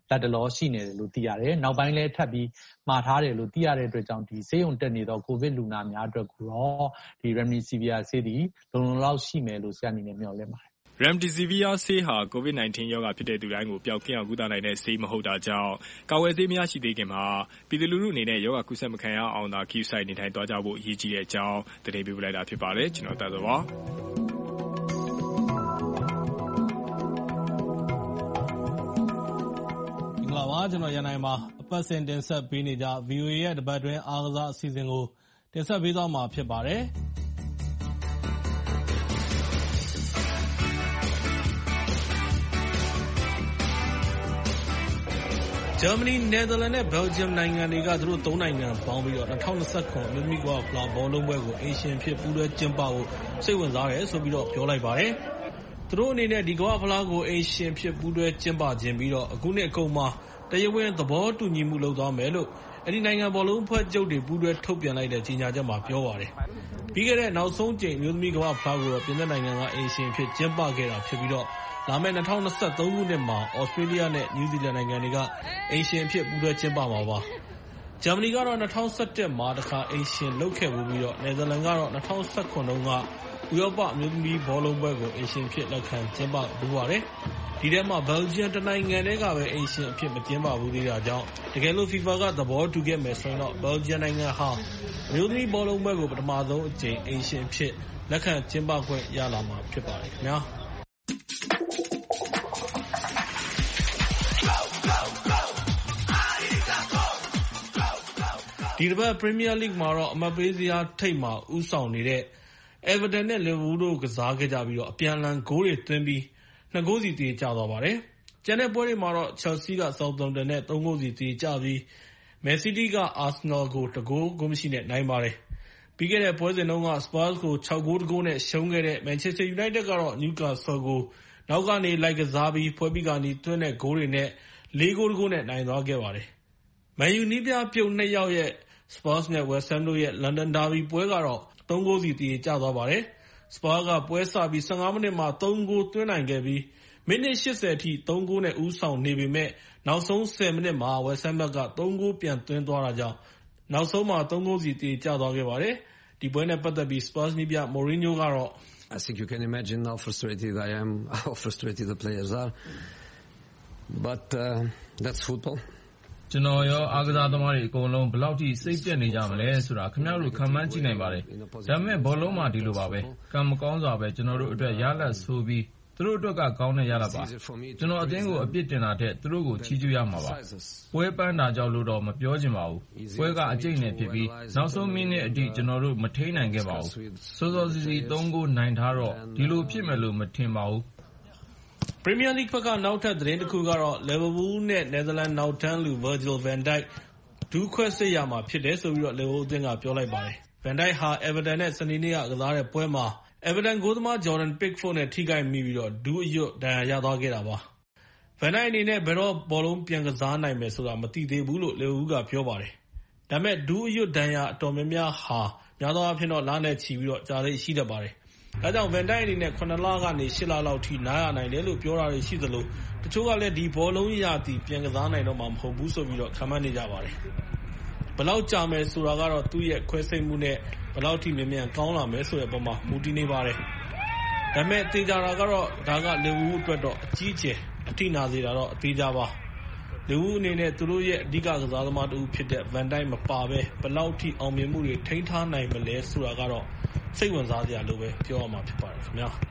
လတ်တလောရှိနေတယ်လို့သိရတယ်။နောက်ပိုင်းလည်းထပ်ပြီးမှာထားတယ်လို့သိရတဲ့အတွက်ကြောင့်ဒီဆေးရုံတက်နေသောကိုဗစ်လူနာများအတွက်ကိုတော့ဒီ Remdesivir ဆေးသည်လုံလုံလောက်ရှိမယ်လို့ဆရာအနေနဲ့မျှော်လင့်ပါတယ်။ Remdesivir ဆေးဟာ COVID-19 ရောဂါဖြစ်တဲ့သူတိုင်းကိုပျောက်ကင်းအောင်ကုသနိုင်တဲ့ဆေးမဟုတ်တာကြောင့်ကာကွယ်ဆေးမရရှိသေးခင်မှာပြည်သူလူထုအနေနဲ့ရောဂါကူးစက်မခံရအောင်သာဂရုစိုက်နေထိုင်သွားကြဖို့အရေးကြီးတဲ့အကြောင်းသတင်းပေးပို့လိုက်တာဖြစ်ပါတယ်။ကျွန်တော်သက်စောပါ။ကျွန်တော်ရန်နိုင်ပါအပတ်စဉ်တင်ဆက်ပေးနေကြ VOA ရဲ့တပတ်တွင်းအားကစားအစီအစဉ်ကိုတင်ဆက်ပေးသွားမှာဖြစ်ပါတယ်။ဂျာမနီ၊နယ်သာလန်နဲ့ဘယ်လ်ဂျီယမ်နိုင်ငံတွေကသူတို့၃နိုင်ငံပေါင်းပြီးတော့2029အမျိုးသမီးကမ္ဘာ့ဖလားဘောလုံးပွဲကိုအိမ်ရှင်အဖြစ်ပူးတွဲကျင်းပဖို့စိတ်ဝင်စားတယ်ဆိုပြီးတော့ပြောလိုက်ပါတယ်။သူတို့အနေနဲ့ဒီကမ္ဘာ့ဖလားကိုအိမ်ရှင်ဖြစ်ပူးတွဲကျင်းပခြင်းပြီးတော့အခုနှစ်အကုန်မှာတရားဝင်သဘောတူညီမှုလုပ်သွားမယ်လို့အဲဒီနိုင်ငံဘောလုံးအဖွဲ့ချုပ်တွေပူးတွဲထုတ်ပြန်လိုက်တဲ့ကြေညာချက်မှာပြောပါတယ်။ပြီးခဲ့တဲ့နောက်ဆုံးကြိမ်အမျိုးသမီးကမ္ဘာ့ဖလားကိုတော့ပြင်သစ်နိုင်ငံကအိမ်ရှင်ဖြစ်ကျင်းပခဲ့တာဖြစ်ပြီးတော့လာမယ့်2023ခုနှစ်မှာဩစတြေးလျနဲ့နယူးဇီလန်နိုင်ငံတွေကအိမ်ရှင်ဖြစ်ပူးတွဲကျင်းပမှာပါ။ဂျာမနီကတော့2017မှာတစ်ခါအိမ်ရှင်လုပ်ခဲ့ပြီးတော့နယ်သာလန်ကတော့2019တုန်းကဥရောပအမျိုးသမီးဘောလုံးပွဲကိုအိမ်ရှင်ဖြစ်လက်ခံကျင်းပဘူးပါတယ်။ဒီထဲမှာဘယ်လ်ဂျီယမ်တနိုင်ငံတည်းကပဲအိမ်ရှင်အဖြစ်မကျင်းပဘူးသေးတာကြောင့်တကယ်လို့ FIFA ကသဘောတူခဲ့မယ်ဆိုရင်တော့ဘယ်လ်ဂျီယမ်နိုင်ငံဟာအမျိုးသမီးဘောလုံးပွဲကိုပထမဆုံးအကြိမ်အိမ်ရှင်အဖြစ်လက်ခံကျင်းပခွင့်ရလာမှာဖြစ်ပါတယ်ခင်ဗျာ။ဒီတစ်ပတ် Premier League မှာတော့အမှတ်ပေးဇယားထိပ်မှာဦးဆောင်နေတဲ့ Everton နဲ့ Liverpool တို့ကစားခဲ့ကြပြီးတော့အပြန်အလှန်ဂိုးတွေသွင်းပြီး2 ဂိုးစီသရေကျသွားပါတယ်။ကျန်တဲ့ပွဲတွေမှာတော့ Chelsea က Southampton နဲ့3 ဂိုးစီသရေကျပြီး Man City က Arsenal ကို1 ဂိုးမရှိနဲ့နိုင်ပါတယ်။ပြီးခဲ့တဲ့ပွဲစဉ်တုန်းက Spurs ကို6 ဂိုး 1 ဂိုးနဲ့ရှုံးခဲ့တဲ့ Manchester United ကတော့ Newcastle ကိုနောက်ကနေလိုက်ကစားပြီးပွဲပြီးကာနီးသွင်းတဲ့ဂိုးတွေနဲ့4 ဂိုး 1 ဂိုးနဲ့နိုင်သွားခဲ့ပါတယ်။ Man U နည်းပြပြုတ်2 ယောက်ရဲ့ Spurs နဲ့ West Ham တို့ရဲ့ London Derby ပွဲကတော့3 ဂိုးစီသရေကျသွားပါတယ်။ Spurs ကပွဲစပြီး15မိနစ်မှာ3 ဂိုးသွင်းနိုင်ခဲ့ပြီးမိနစ်80အထိ3 ဂိုးနဲ့ဦးဆောင်နေပေမဲ့နောက်ဆုံး10မိနစ်မှာ West Ham ဘက်က3 ဂိုးပြန်သွင်းသွားတာကြောင့်နောက်ဆုံးမှာ3 ဂိုးစီသရေကျသွားခဲ့ပါတယ်။ဒီပွဲနဲ့ပတ်သက်ပြီး Spurs နည်းပြ Mourinho ကတော့ I think you can imagine how frustrated I am, how frustrated the players are. But that's football. ကျွန်တော်ရောအားကစားသမားတွေအကုန်လုံးဘယ်လောက်ထိစိတ်ပြတ်နေကြမလဲဆိုတာခင်ဗျားတို့ခံမှန်းကြည့်နိုင်ပါတယ်။ဒါပေမဲ့ဘောလုံးမှာဒီလိုပါပဲ။ကံမကောင်းစွာပဲကျွန်တော်တို့အတွက်ရလဒ်ဆိုပြီးသူတို့အတွက်ကကောင်းတဲ့ရလဒ်ပါ။ကျွန်တော်အသင်းကိုအပြစ်တင်တာတဲ့သူတို့ကိုချီးကျူးရမှာပါ။ပွဲပန်းတာကြောင့်လို့တော့မပြောချင်ပါဘူး။ပွဲကအကျိတ်နဲ့ဖြစ်ပြီးနောက်ဆုံးမိနစ်အထိကျွန်တော်တို့မထိန်းနိုင်ခဲ့ပါဘူး။စောစောစီစီ3 ဂိုးနိုင်ထားတော့ဒီလိုဖြစ်မယ်လို့မထင်ပါဘူး။ Premier League ဘက်ကနောက်ထပ်သတင်းတစ်ခုကတော့ Liverpool နဲ့ Netherlands နောက်တန်းလူ Virgil van Dijk ဒူးခွဲစစ်ရမှာဖြစ်တယ်ဆိုပြီးတော့ Liverpool အသင်းကပြောလိုက်ပါတယ်။ Van Dijk ဟာ Everton နဲ့စနေနေ့ကစားတဲ့ပွဲမှာ Everton ဂိုးသမား Jordan Pickford နဲ့ထိခိုက်မိပြီးတော့ဒူးအရွတ်ဒဏ်ရာရသွားခဲ့တာပါ။ Van Dijk အနေနဲ့ဘယ်တော့ဘောလုံးပြန်ကစားနိုင်မယ်ဆိုတာမသိသေးဘူးလို့ Liverpool ကပြောပါတယ်။ဒါပေမဲ့ဒူးအရွတ်ဒဏ်ရာအတော်များများဟာများသောအားဖြင့်တော့လနဲ့ချီပြီးတော့ကြာလေ့ရှိတတ်ပါတယ်။ဒါကြောင့် Van Dijk အနေနဲ့9 လကနေ8 လလောက်ထိနားရနိုင်တယ်လို့ပြောတာတွေရှိသလိုတချို့ကလည်းဒီဘောလုံးရာသီပြန်ကစားနိုင်တော့မှာမဟုတ်ဘူးဆိုပြီးတော့ခန့်မှန်းနေကြပါတယ်။ဘယ်လောက်ကြာမယ်ဆိုတာကတော့သူ့ရဲ့ခွဲစိတ်မှုနဲ့ဘယ်လောက်ထိမြန်မြန်ကောင်းလာမယ်ဆိုတဲ့အပေါ်မှာမူတည်နေပါတယ်။ဒါပေမဲ့သေချာတာကတော့ဒါက Liverpool အတွက်တော့အကြီးအကျယ်အထိနာစေတာတော့အသေးချာပါ။ Liverpool အနေနဲ့သူတို့ရဲ့အဓိကကစားသမားတစ်ဦးဖြစ်တဲ့ Van Dijk မပါဘဲဘယ်လောက်ထိအောင်မြင်မှုတွေထိန်းထားနိုင်မလဲဆိုတာကတော့စိတ်ဝင်စားစရာလိုပဲပြောရမှာဖြစ်ပါတယ်ခင်ဗျာ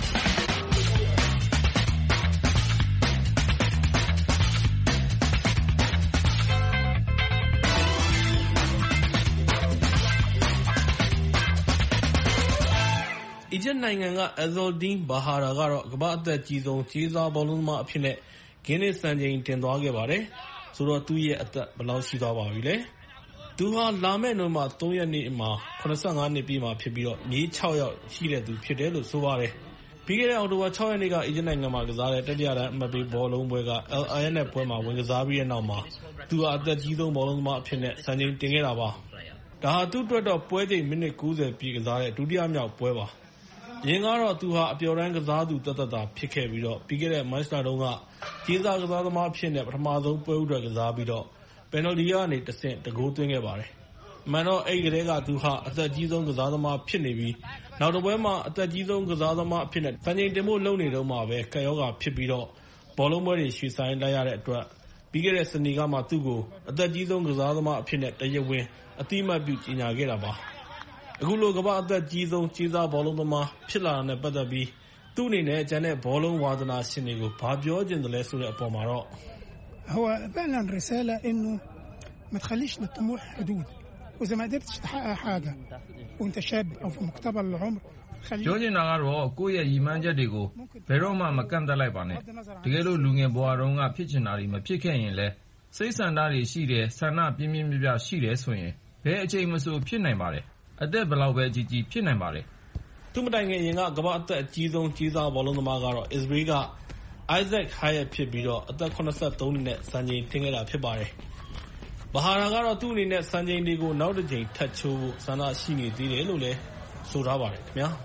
အီဂျစ်နိုင်ငံက Azzedine Bahara ကတော့ကမ္ဘာ့အသက်ကြီးဆုံးကြေးစားဘောလုံးသမားအဖြစ်နဲ့ဂင်းနစ်စံချိန်တင်သွားခဲ့ပါတယ်ဆိုတော့သူ့ရဲ့အသက်ဘယ်လောက်ရှိသွားပါပြီလဲသူဟာလာမယ့်နိုဝင်ဘာ3 ရက်နေ့မှာ85နှစ်ပြည့်မှာဖြစ်ပြီးတော့မြေး6 ယောက်ရှိတဲ့သူဖြစ်တယ်လို့ဆိုပါတယ်။ပြီးခဲ့တဲ့အောက်တိုဘာ6 ရက်နေ့ကအီဂျစ်နိုင်ငံမှာကစားတဲ့တတိယတန်းအမှတ်ပေးဘောလုံးပွဲက Al Ain နဲ့ပွဲမှာဝင်ကစားပြီးတဲ့နောက်မှာသူဟာအသက်ကြီးဆုံးဘောလုံးသမားအဖြစ်နဲ့စံချိန်တင်ခဲ့တာပါ။ဒါဟာသူ့အတွက်တော့ပွဲချိန်မိနစ်90ပြည့်ကစားတဲ့ဒုတိယမြောက်ပွဲပါ။ရင်ကတော့သူဟာအပျော်တမ်းကစားသူသက်သက်သာဖြစ်ခဲ့ပြီးတော့ပြီးခဲ့တဲ့ Match တုန်းကကြေးစားကစားသမားအဖြစ်နဲ့ပထမဆုံးပွဲဥထွက်ကစားပြီးတော့ penalty ကနေတဆင့်တဂိုးသွင်းခဲ့ပါတယ်။အမှန်တော့အဲ့ဒီကတည်းကသူဟာအသက်ကြီးဆုံးကစားသမားဖြစ်နေပြီးနောက်တစ်ပွဲမှာအသက်ကြီးဆုံးကစားသမားအဖြစ်နဲ့စံချိန်တင်ဖို့လုပ်နေတော့မှပဲကပ်ရောဂါဖြစ်ပြီးတော့ဘောလုံးပွဲတွေရွှေ့ဆိုင်းလိုက်ရတဲ့အတွက်ပြီးခဲ့တဲ့စနေကမှသူ့ကိုအသက်ကြီးဆုံးကစားသမားအဖြစ်နဲ့တရားဝင်အတိအမှတ်ပြုကြေညာခဲ့တာပါ။အခုလိုကမ္ဘာအသက်ကြီးဆုံးကြေးစားဘောလုံးသမားဖြစ်လာတာနဲ့ပတ်သက်ပြီးသူ့အနေနဲ့ကျန်တဲ့ဘောလုံးဝါသနာရှင်တွေကိုဘာပြောချင်တယ်လဲဆိုတဲ့အပေါ်မှာတော့ هو فعلا رسالة إنه ما تخليش للطموح حدود وإذا ما قدرتش تحقق حاجة وأنت شاب أو في مقتبل العمر ပြောချင်တာကတော့ကိုယ့်ရဲ့ရည်မှန်းချက်တွေကိုဘယ်တော့မှမကန့်သတ်လိုက်ပါနဲ့တကယ်လို့လူငယ်ဘဝတုန်းကဖြစ်ချင်တာတွေမဖြစ်ခဲ့ရင်လည်းစိတ်ဆန္ဒတွေရှိတယ်ဆန္ဒပြင်းပြင်းပြပြရှိတယ်ဆိုရင်ဘယ်အချိန်မဆိုဖြစ်နိုင်ပါတယ်အသက်ဘယ်လောက်ပဲကြီးကြီးဖြစ်နိုင်ပါတယ်သူမတိုင်ခင်ရင်ကကမ္ဘာအသက်အကြီးဆုံးကြေးစားဘောလုံးသမားကတော့ Israel က Isaac Hayat ဖြစ်ပြီးတော့အသက်83နှစ်နဲ့စံချိန်တင်ခဲ့တာဖြစ်ပါတယ်။ဘာဟာရာကတော့သူ့အနေနဲ့စံချိန်တွေကိုနောက်တစ်ချိန်ထပ်ချိုးဖို့ဆန္ဒရှိနေသေးတယ်လို့လည်းဆိုထားပါတယ်ခင်ဗျာ။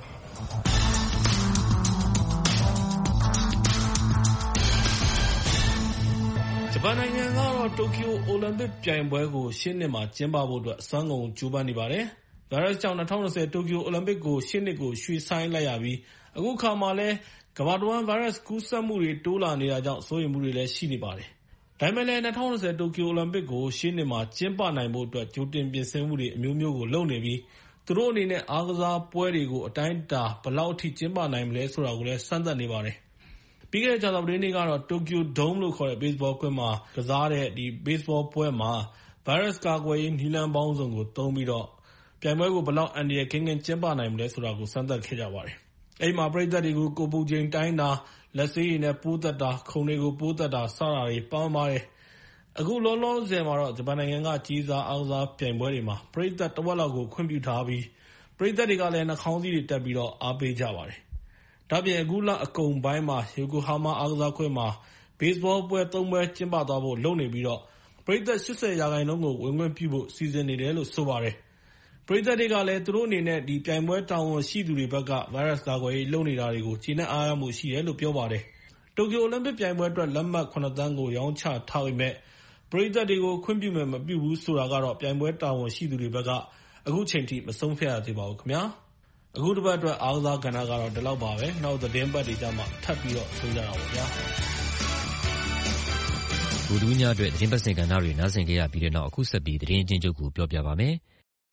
ဂျပန်နိုင်ငံကတော့တိုကျိုအိုလံပစ်ပြိုင်ပွဲကိုရှေ့နှစ်မှာကျင်းပဖို့အတွက်အစွမ်းကုန်ကြိုးပမ်းနေပါတယ်။ ဗိုင်းရပ်စ်ကြောင့်2020တိုကျိုအိုလံပစ်ကိုရှေ့နှစ်ကိုရွှေ့ဆိုင်းလိုက်ရပြီးအခုခါမှာလည်းကမ္ဘာတဝန်းဗိုင်းရပ်စ်ကူးစက်မှုတွေတိုးလာနေတာကြောင့်စိုးရိမ်မှုတွေလည်းရှိနေပါတယ်။ဒါပေမဲ့လည်း2020တိုကျိုအိုလံပစ်ကိုရှေ့နှစ်မှာကျင်းပနိုင်ဖို့အတွက်ကြိုတင်ပြင်ဆင်မှုတွေအမျိုးမျိုးကိုလုပ်နေပြီးသူတို့အနေနဲ့အားကစားပွဲတွေကိုအတိုင်းအတာဘယ်လောက်အထိကျင်းပနိုင်မလဲဆိုတာကိုလည်းစမ်းသပ်နေပါတယ်။ပြီးခဲ့တဲ့ကြာသပတေးနေ့ကတော့တိုကျိုဒုံးလို့ခေါ်တဲ့ baseball ကွင်းမှာကစားတဲ့ဒီ baseball ပွဲမှာဗိုင်းရပ်စ်ကာကွယ်ရေးနည်းလမ်းပေါင်းစုံကိုသုံးပြီးတော့ပြိုင်ပွဲကိုဘယ်လောက်အန္တရာယ်ကင်းကင်းကျင်းပနိုင်မလဲဆိုတာကိုစမ်းသပ်ခဲ့ကြပါတယ်။အဲဒီမှာပရိသတ်တွေကိုကိုယ်ပူချိန်တိုင်းတာလက်ဆေးရည်နဲ့ပိုးသက်တာခုံတွေကိုပိုးသက်တာစတာတွေပါဝင်ပါတယ်။အခုလောလောဆယ်မှာတော့ဂျပန်နိုင်ငံကကြီးစားအားကစားပြိုင်ပွဲတွေမှာပရိသတ်တစ်ဝက်လောက်ကိုခွင့်ပြုထားပြီးပရိသတ်တွေကလည်းနှာခေါင်းစည်းတွေတက်ပြီးတော့အားပေးကြပါတယ်။ဒါ့အပြင်အခုလအကုန်ပိုင်းမှာယိုကိုဟာမာအားကစားကွင်းမှာ baseball ပွဲ3ပွဲကျင်းပသွားဖို့လုပ်နေပြီးတော့ပရိသတ်80% ကိုဝင်ခွင့်ပြုဖို့စီစဉ်နေတယ်လို့ဆိုပါတယ်။ပရိသတ်တွေကလည်းသူတို့အနေနဲ့ဒီပြိုင်ပွဲတာဝန်ရှိသူတွေဘက်ကဗိုင်းရပ်စ်ကာကွယ်ရေးလုပ်နေတာတွေကိုကျေနပ်အားရမှုရှိတယ်လို့ပြောပါတယ်။တိုကျိုအိုလံပစ်ပြိုင်ပွဲအတွက်လက်မှတ်9သန်းကိုရောင်းချထားပေမဲ့ပရိသတ်တွေကိုခွင့်ပြုမယ်မပြုဘူးဆိုတာကတော့ပြိုင်ပွဲတာဝန်ရှိသူတွေဘက်ကအခုချိန်ထိမဆုံးဖြတ်ရသေးပါဘူးခင်ဗျာ။အခုတစ်ပတ်အတွက်အားကစားကဏ္ဍကတော့ဒီလောက်ပါပဲ။နောက်သတင်းပတ်တွေကြမှာထပ်ပြီးတော့ဆွေးနွေးကြတာပါဗျာ။ဗုဒ္ဓညအတွက်သတင်းပတ်စင်ကဏ္ဍတွေနားဆင်ကြရပြီးတဲ့နောက်အခုဆက်ပြီးသတင်းအချင်းချုပ်ကိုပြောပြပါမယ်။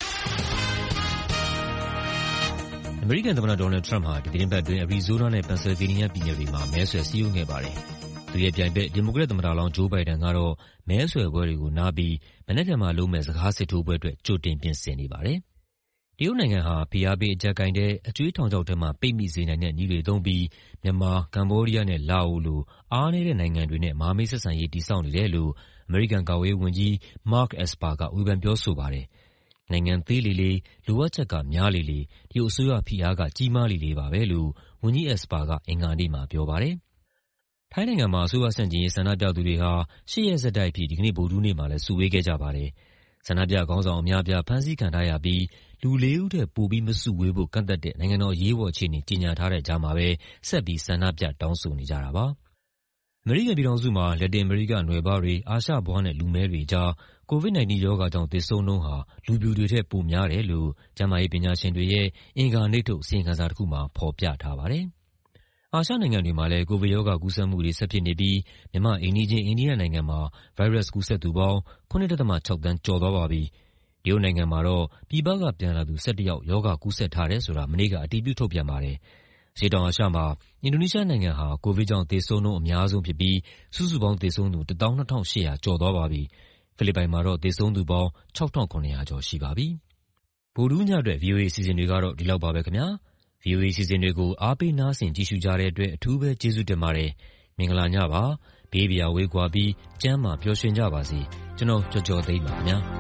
အမေရိကန်သမ္မတဒေါ်နယ်ထရမ့်ဟာဒီသတင်းပတ်အတွင်းအရီဇိုးနားနဲ့ပန်ဆယ်ဗေးနီးယားပြည်နယ်တွေမှာမဲဆွယ်စည်းရုံးခဲ့ပါတယ်။သူရဲ့ပြိုင်ဘက်ဒီမိုကရက်သမ္မတလောင်းဂျိုးဘိုင်ဒန်ကတော့မဲဆွယ်ပွဲတွေကိုနားပြီးမနက်ဖြန်မှာလုပ်မယ့်စကားစစ်ထိုးပွဲအတွက်ကြိုတင်ပြင်ဆင်နေပါတယ်။တရုတ်နိုင်ငံဟာဖိအားပေးအကြပ်ကိုင်တဲ့အကြွေးထောင်ချောက်ထဲမှာပိတ်မိစေနိုင်တဲ့နည်းတွေသုံးပြီးမြန်မာ၊ကမ္ဘောဒီးယားနဲ့လာအိုလိုအားနည်းတဲ့နိုင်ငံတွေနဲ့မဟာမိတ်ဆက်ဆံရေးတည်ဆောက်နေတယ်လို့အမေရိကန်ကာကွယ်ရေးဝန်ကြီး Mark Esper ကဝေဖန်ပြောဆိုပါတယ်။နိုင်ငံသေးလေလေ၊လိုအပ်ချက်ကများလေလေတရုတ်အစိုးရဖိအားကကြီးမားလေလေပါပဲလို့ဝန်ကြီး Esper ကအင်္ဂါနေ့မှာပြောပါတယ်။ထိုင်းနိုင်ငံမှာအစိုးရဆန့်ကျင်ရေးဆန္ဒပြသူတွေဟာ8 ရက်ဆက်တိုက်အဖြစ်ဒီကနေ့ဗုဒ္ဓဟူးနေ့မှာလည်းစုဝေးခဲ့ကြပါတယ်။ဆန္ဒပြခေါင်းဆောင်အများအပြားဖမ်းဆီးခံထားရပြီးလူ4 ဦးထက်ပိုပြီးမစုဝေးဖို့ကန့်သတ်တဲ့နိုင်ငံတော်အရေးပေါ်အခြေအနေကြေညာထားတဲ့ကြားမှာပဲဆက်ပြီးဆန္ဒပြတောင်းဆိုနေကြတာပါ။အမေရိကန်ပြည်ထောင်စုမှာလက်တင်အမေရိကနွယ်ဖွားတွေ၊အာရှဖွားနဲ့လူမည်းတွေကြား COVID-19 ရောဂါကြောင့်သေဆုံးနှုန်းဟာလူဖြူတွေထက်ပိုများတယ်လို့ကျန်းမာရေးပညာရှင်တွေရဲ့အင်္ဂါနေ့ထုတ်အစီရင်ခံစာတစ်ခုမှာဖော်ပြထားပါတယ်။အာရှနိုင်ငံတွေမှာလည်းကိုဗစ်ရောဂါကူးစက်မှုတွေဆက်ဖြစ်နေပြီးမြန်မာ့အိမ်နီးချင်းအိန္ဒိယနိုင်ငံမှာဗိုင်းရပ်စ်ကူးစက်သူပေါင်း 7.6 သန်းကျော်သွားပါပြီ။တရုတ်နိုင်ငံမှာတော့ပြည်ပကပြန်လာသူ11 ယောက်ရောဂါကူးစက်ထားတယ်ဆိုတာမနေ့ကအတည်ပြုထုတ်ပြန်ပါတယ်။အရှေ့တောင်အာရှမှာအင်ဒိုနီးရှားနိုင်ငံဟာကိုဗစ်ကြောင့်သေဆုံးနှုန်းအများဆုံးဖြစ်ပြီးစုစုပေါင်းသေဆုံးသူ 12,800 ကျော်သွားပါပြီ။ဖိလစ်ပိုင်မှာတော့သေဆုံးသူပေါင်း 6,700 ကျော်ရှိပါပြီ။ဗုဒ္ဓဟူးညအတွက် VOA အစီအစဉ်တွေကတော့ဒီလောက်ပါပဲခင်ဗျာ။ VOA အစီအစဉ်တွေကိုအားပေးနားဆင်ကြည့်ရှုကြတဲ့အတွက်အထူးပဲကျေးဇူးတင်ပါတယ်။မင်္ဂလာညပါ။ဘေးပရာဝေးကွာပြီးကျန်းမာပျော်ရွှင်ကြပါစေ။ကျွန်တော်ကျော်ကျော်သိန်းပါခင်ဗျာ။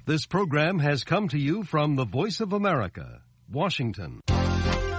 This program has come to you from the Voice of America, Washington.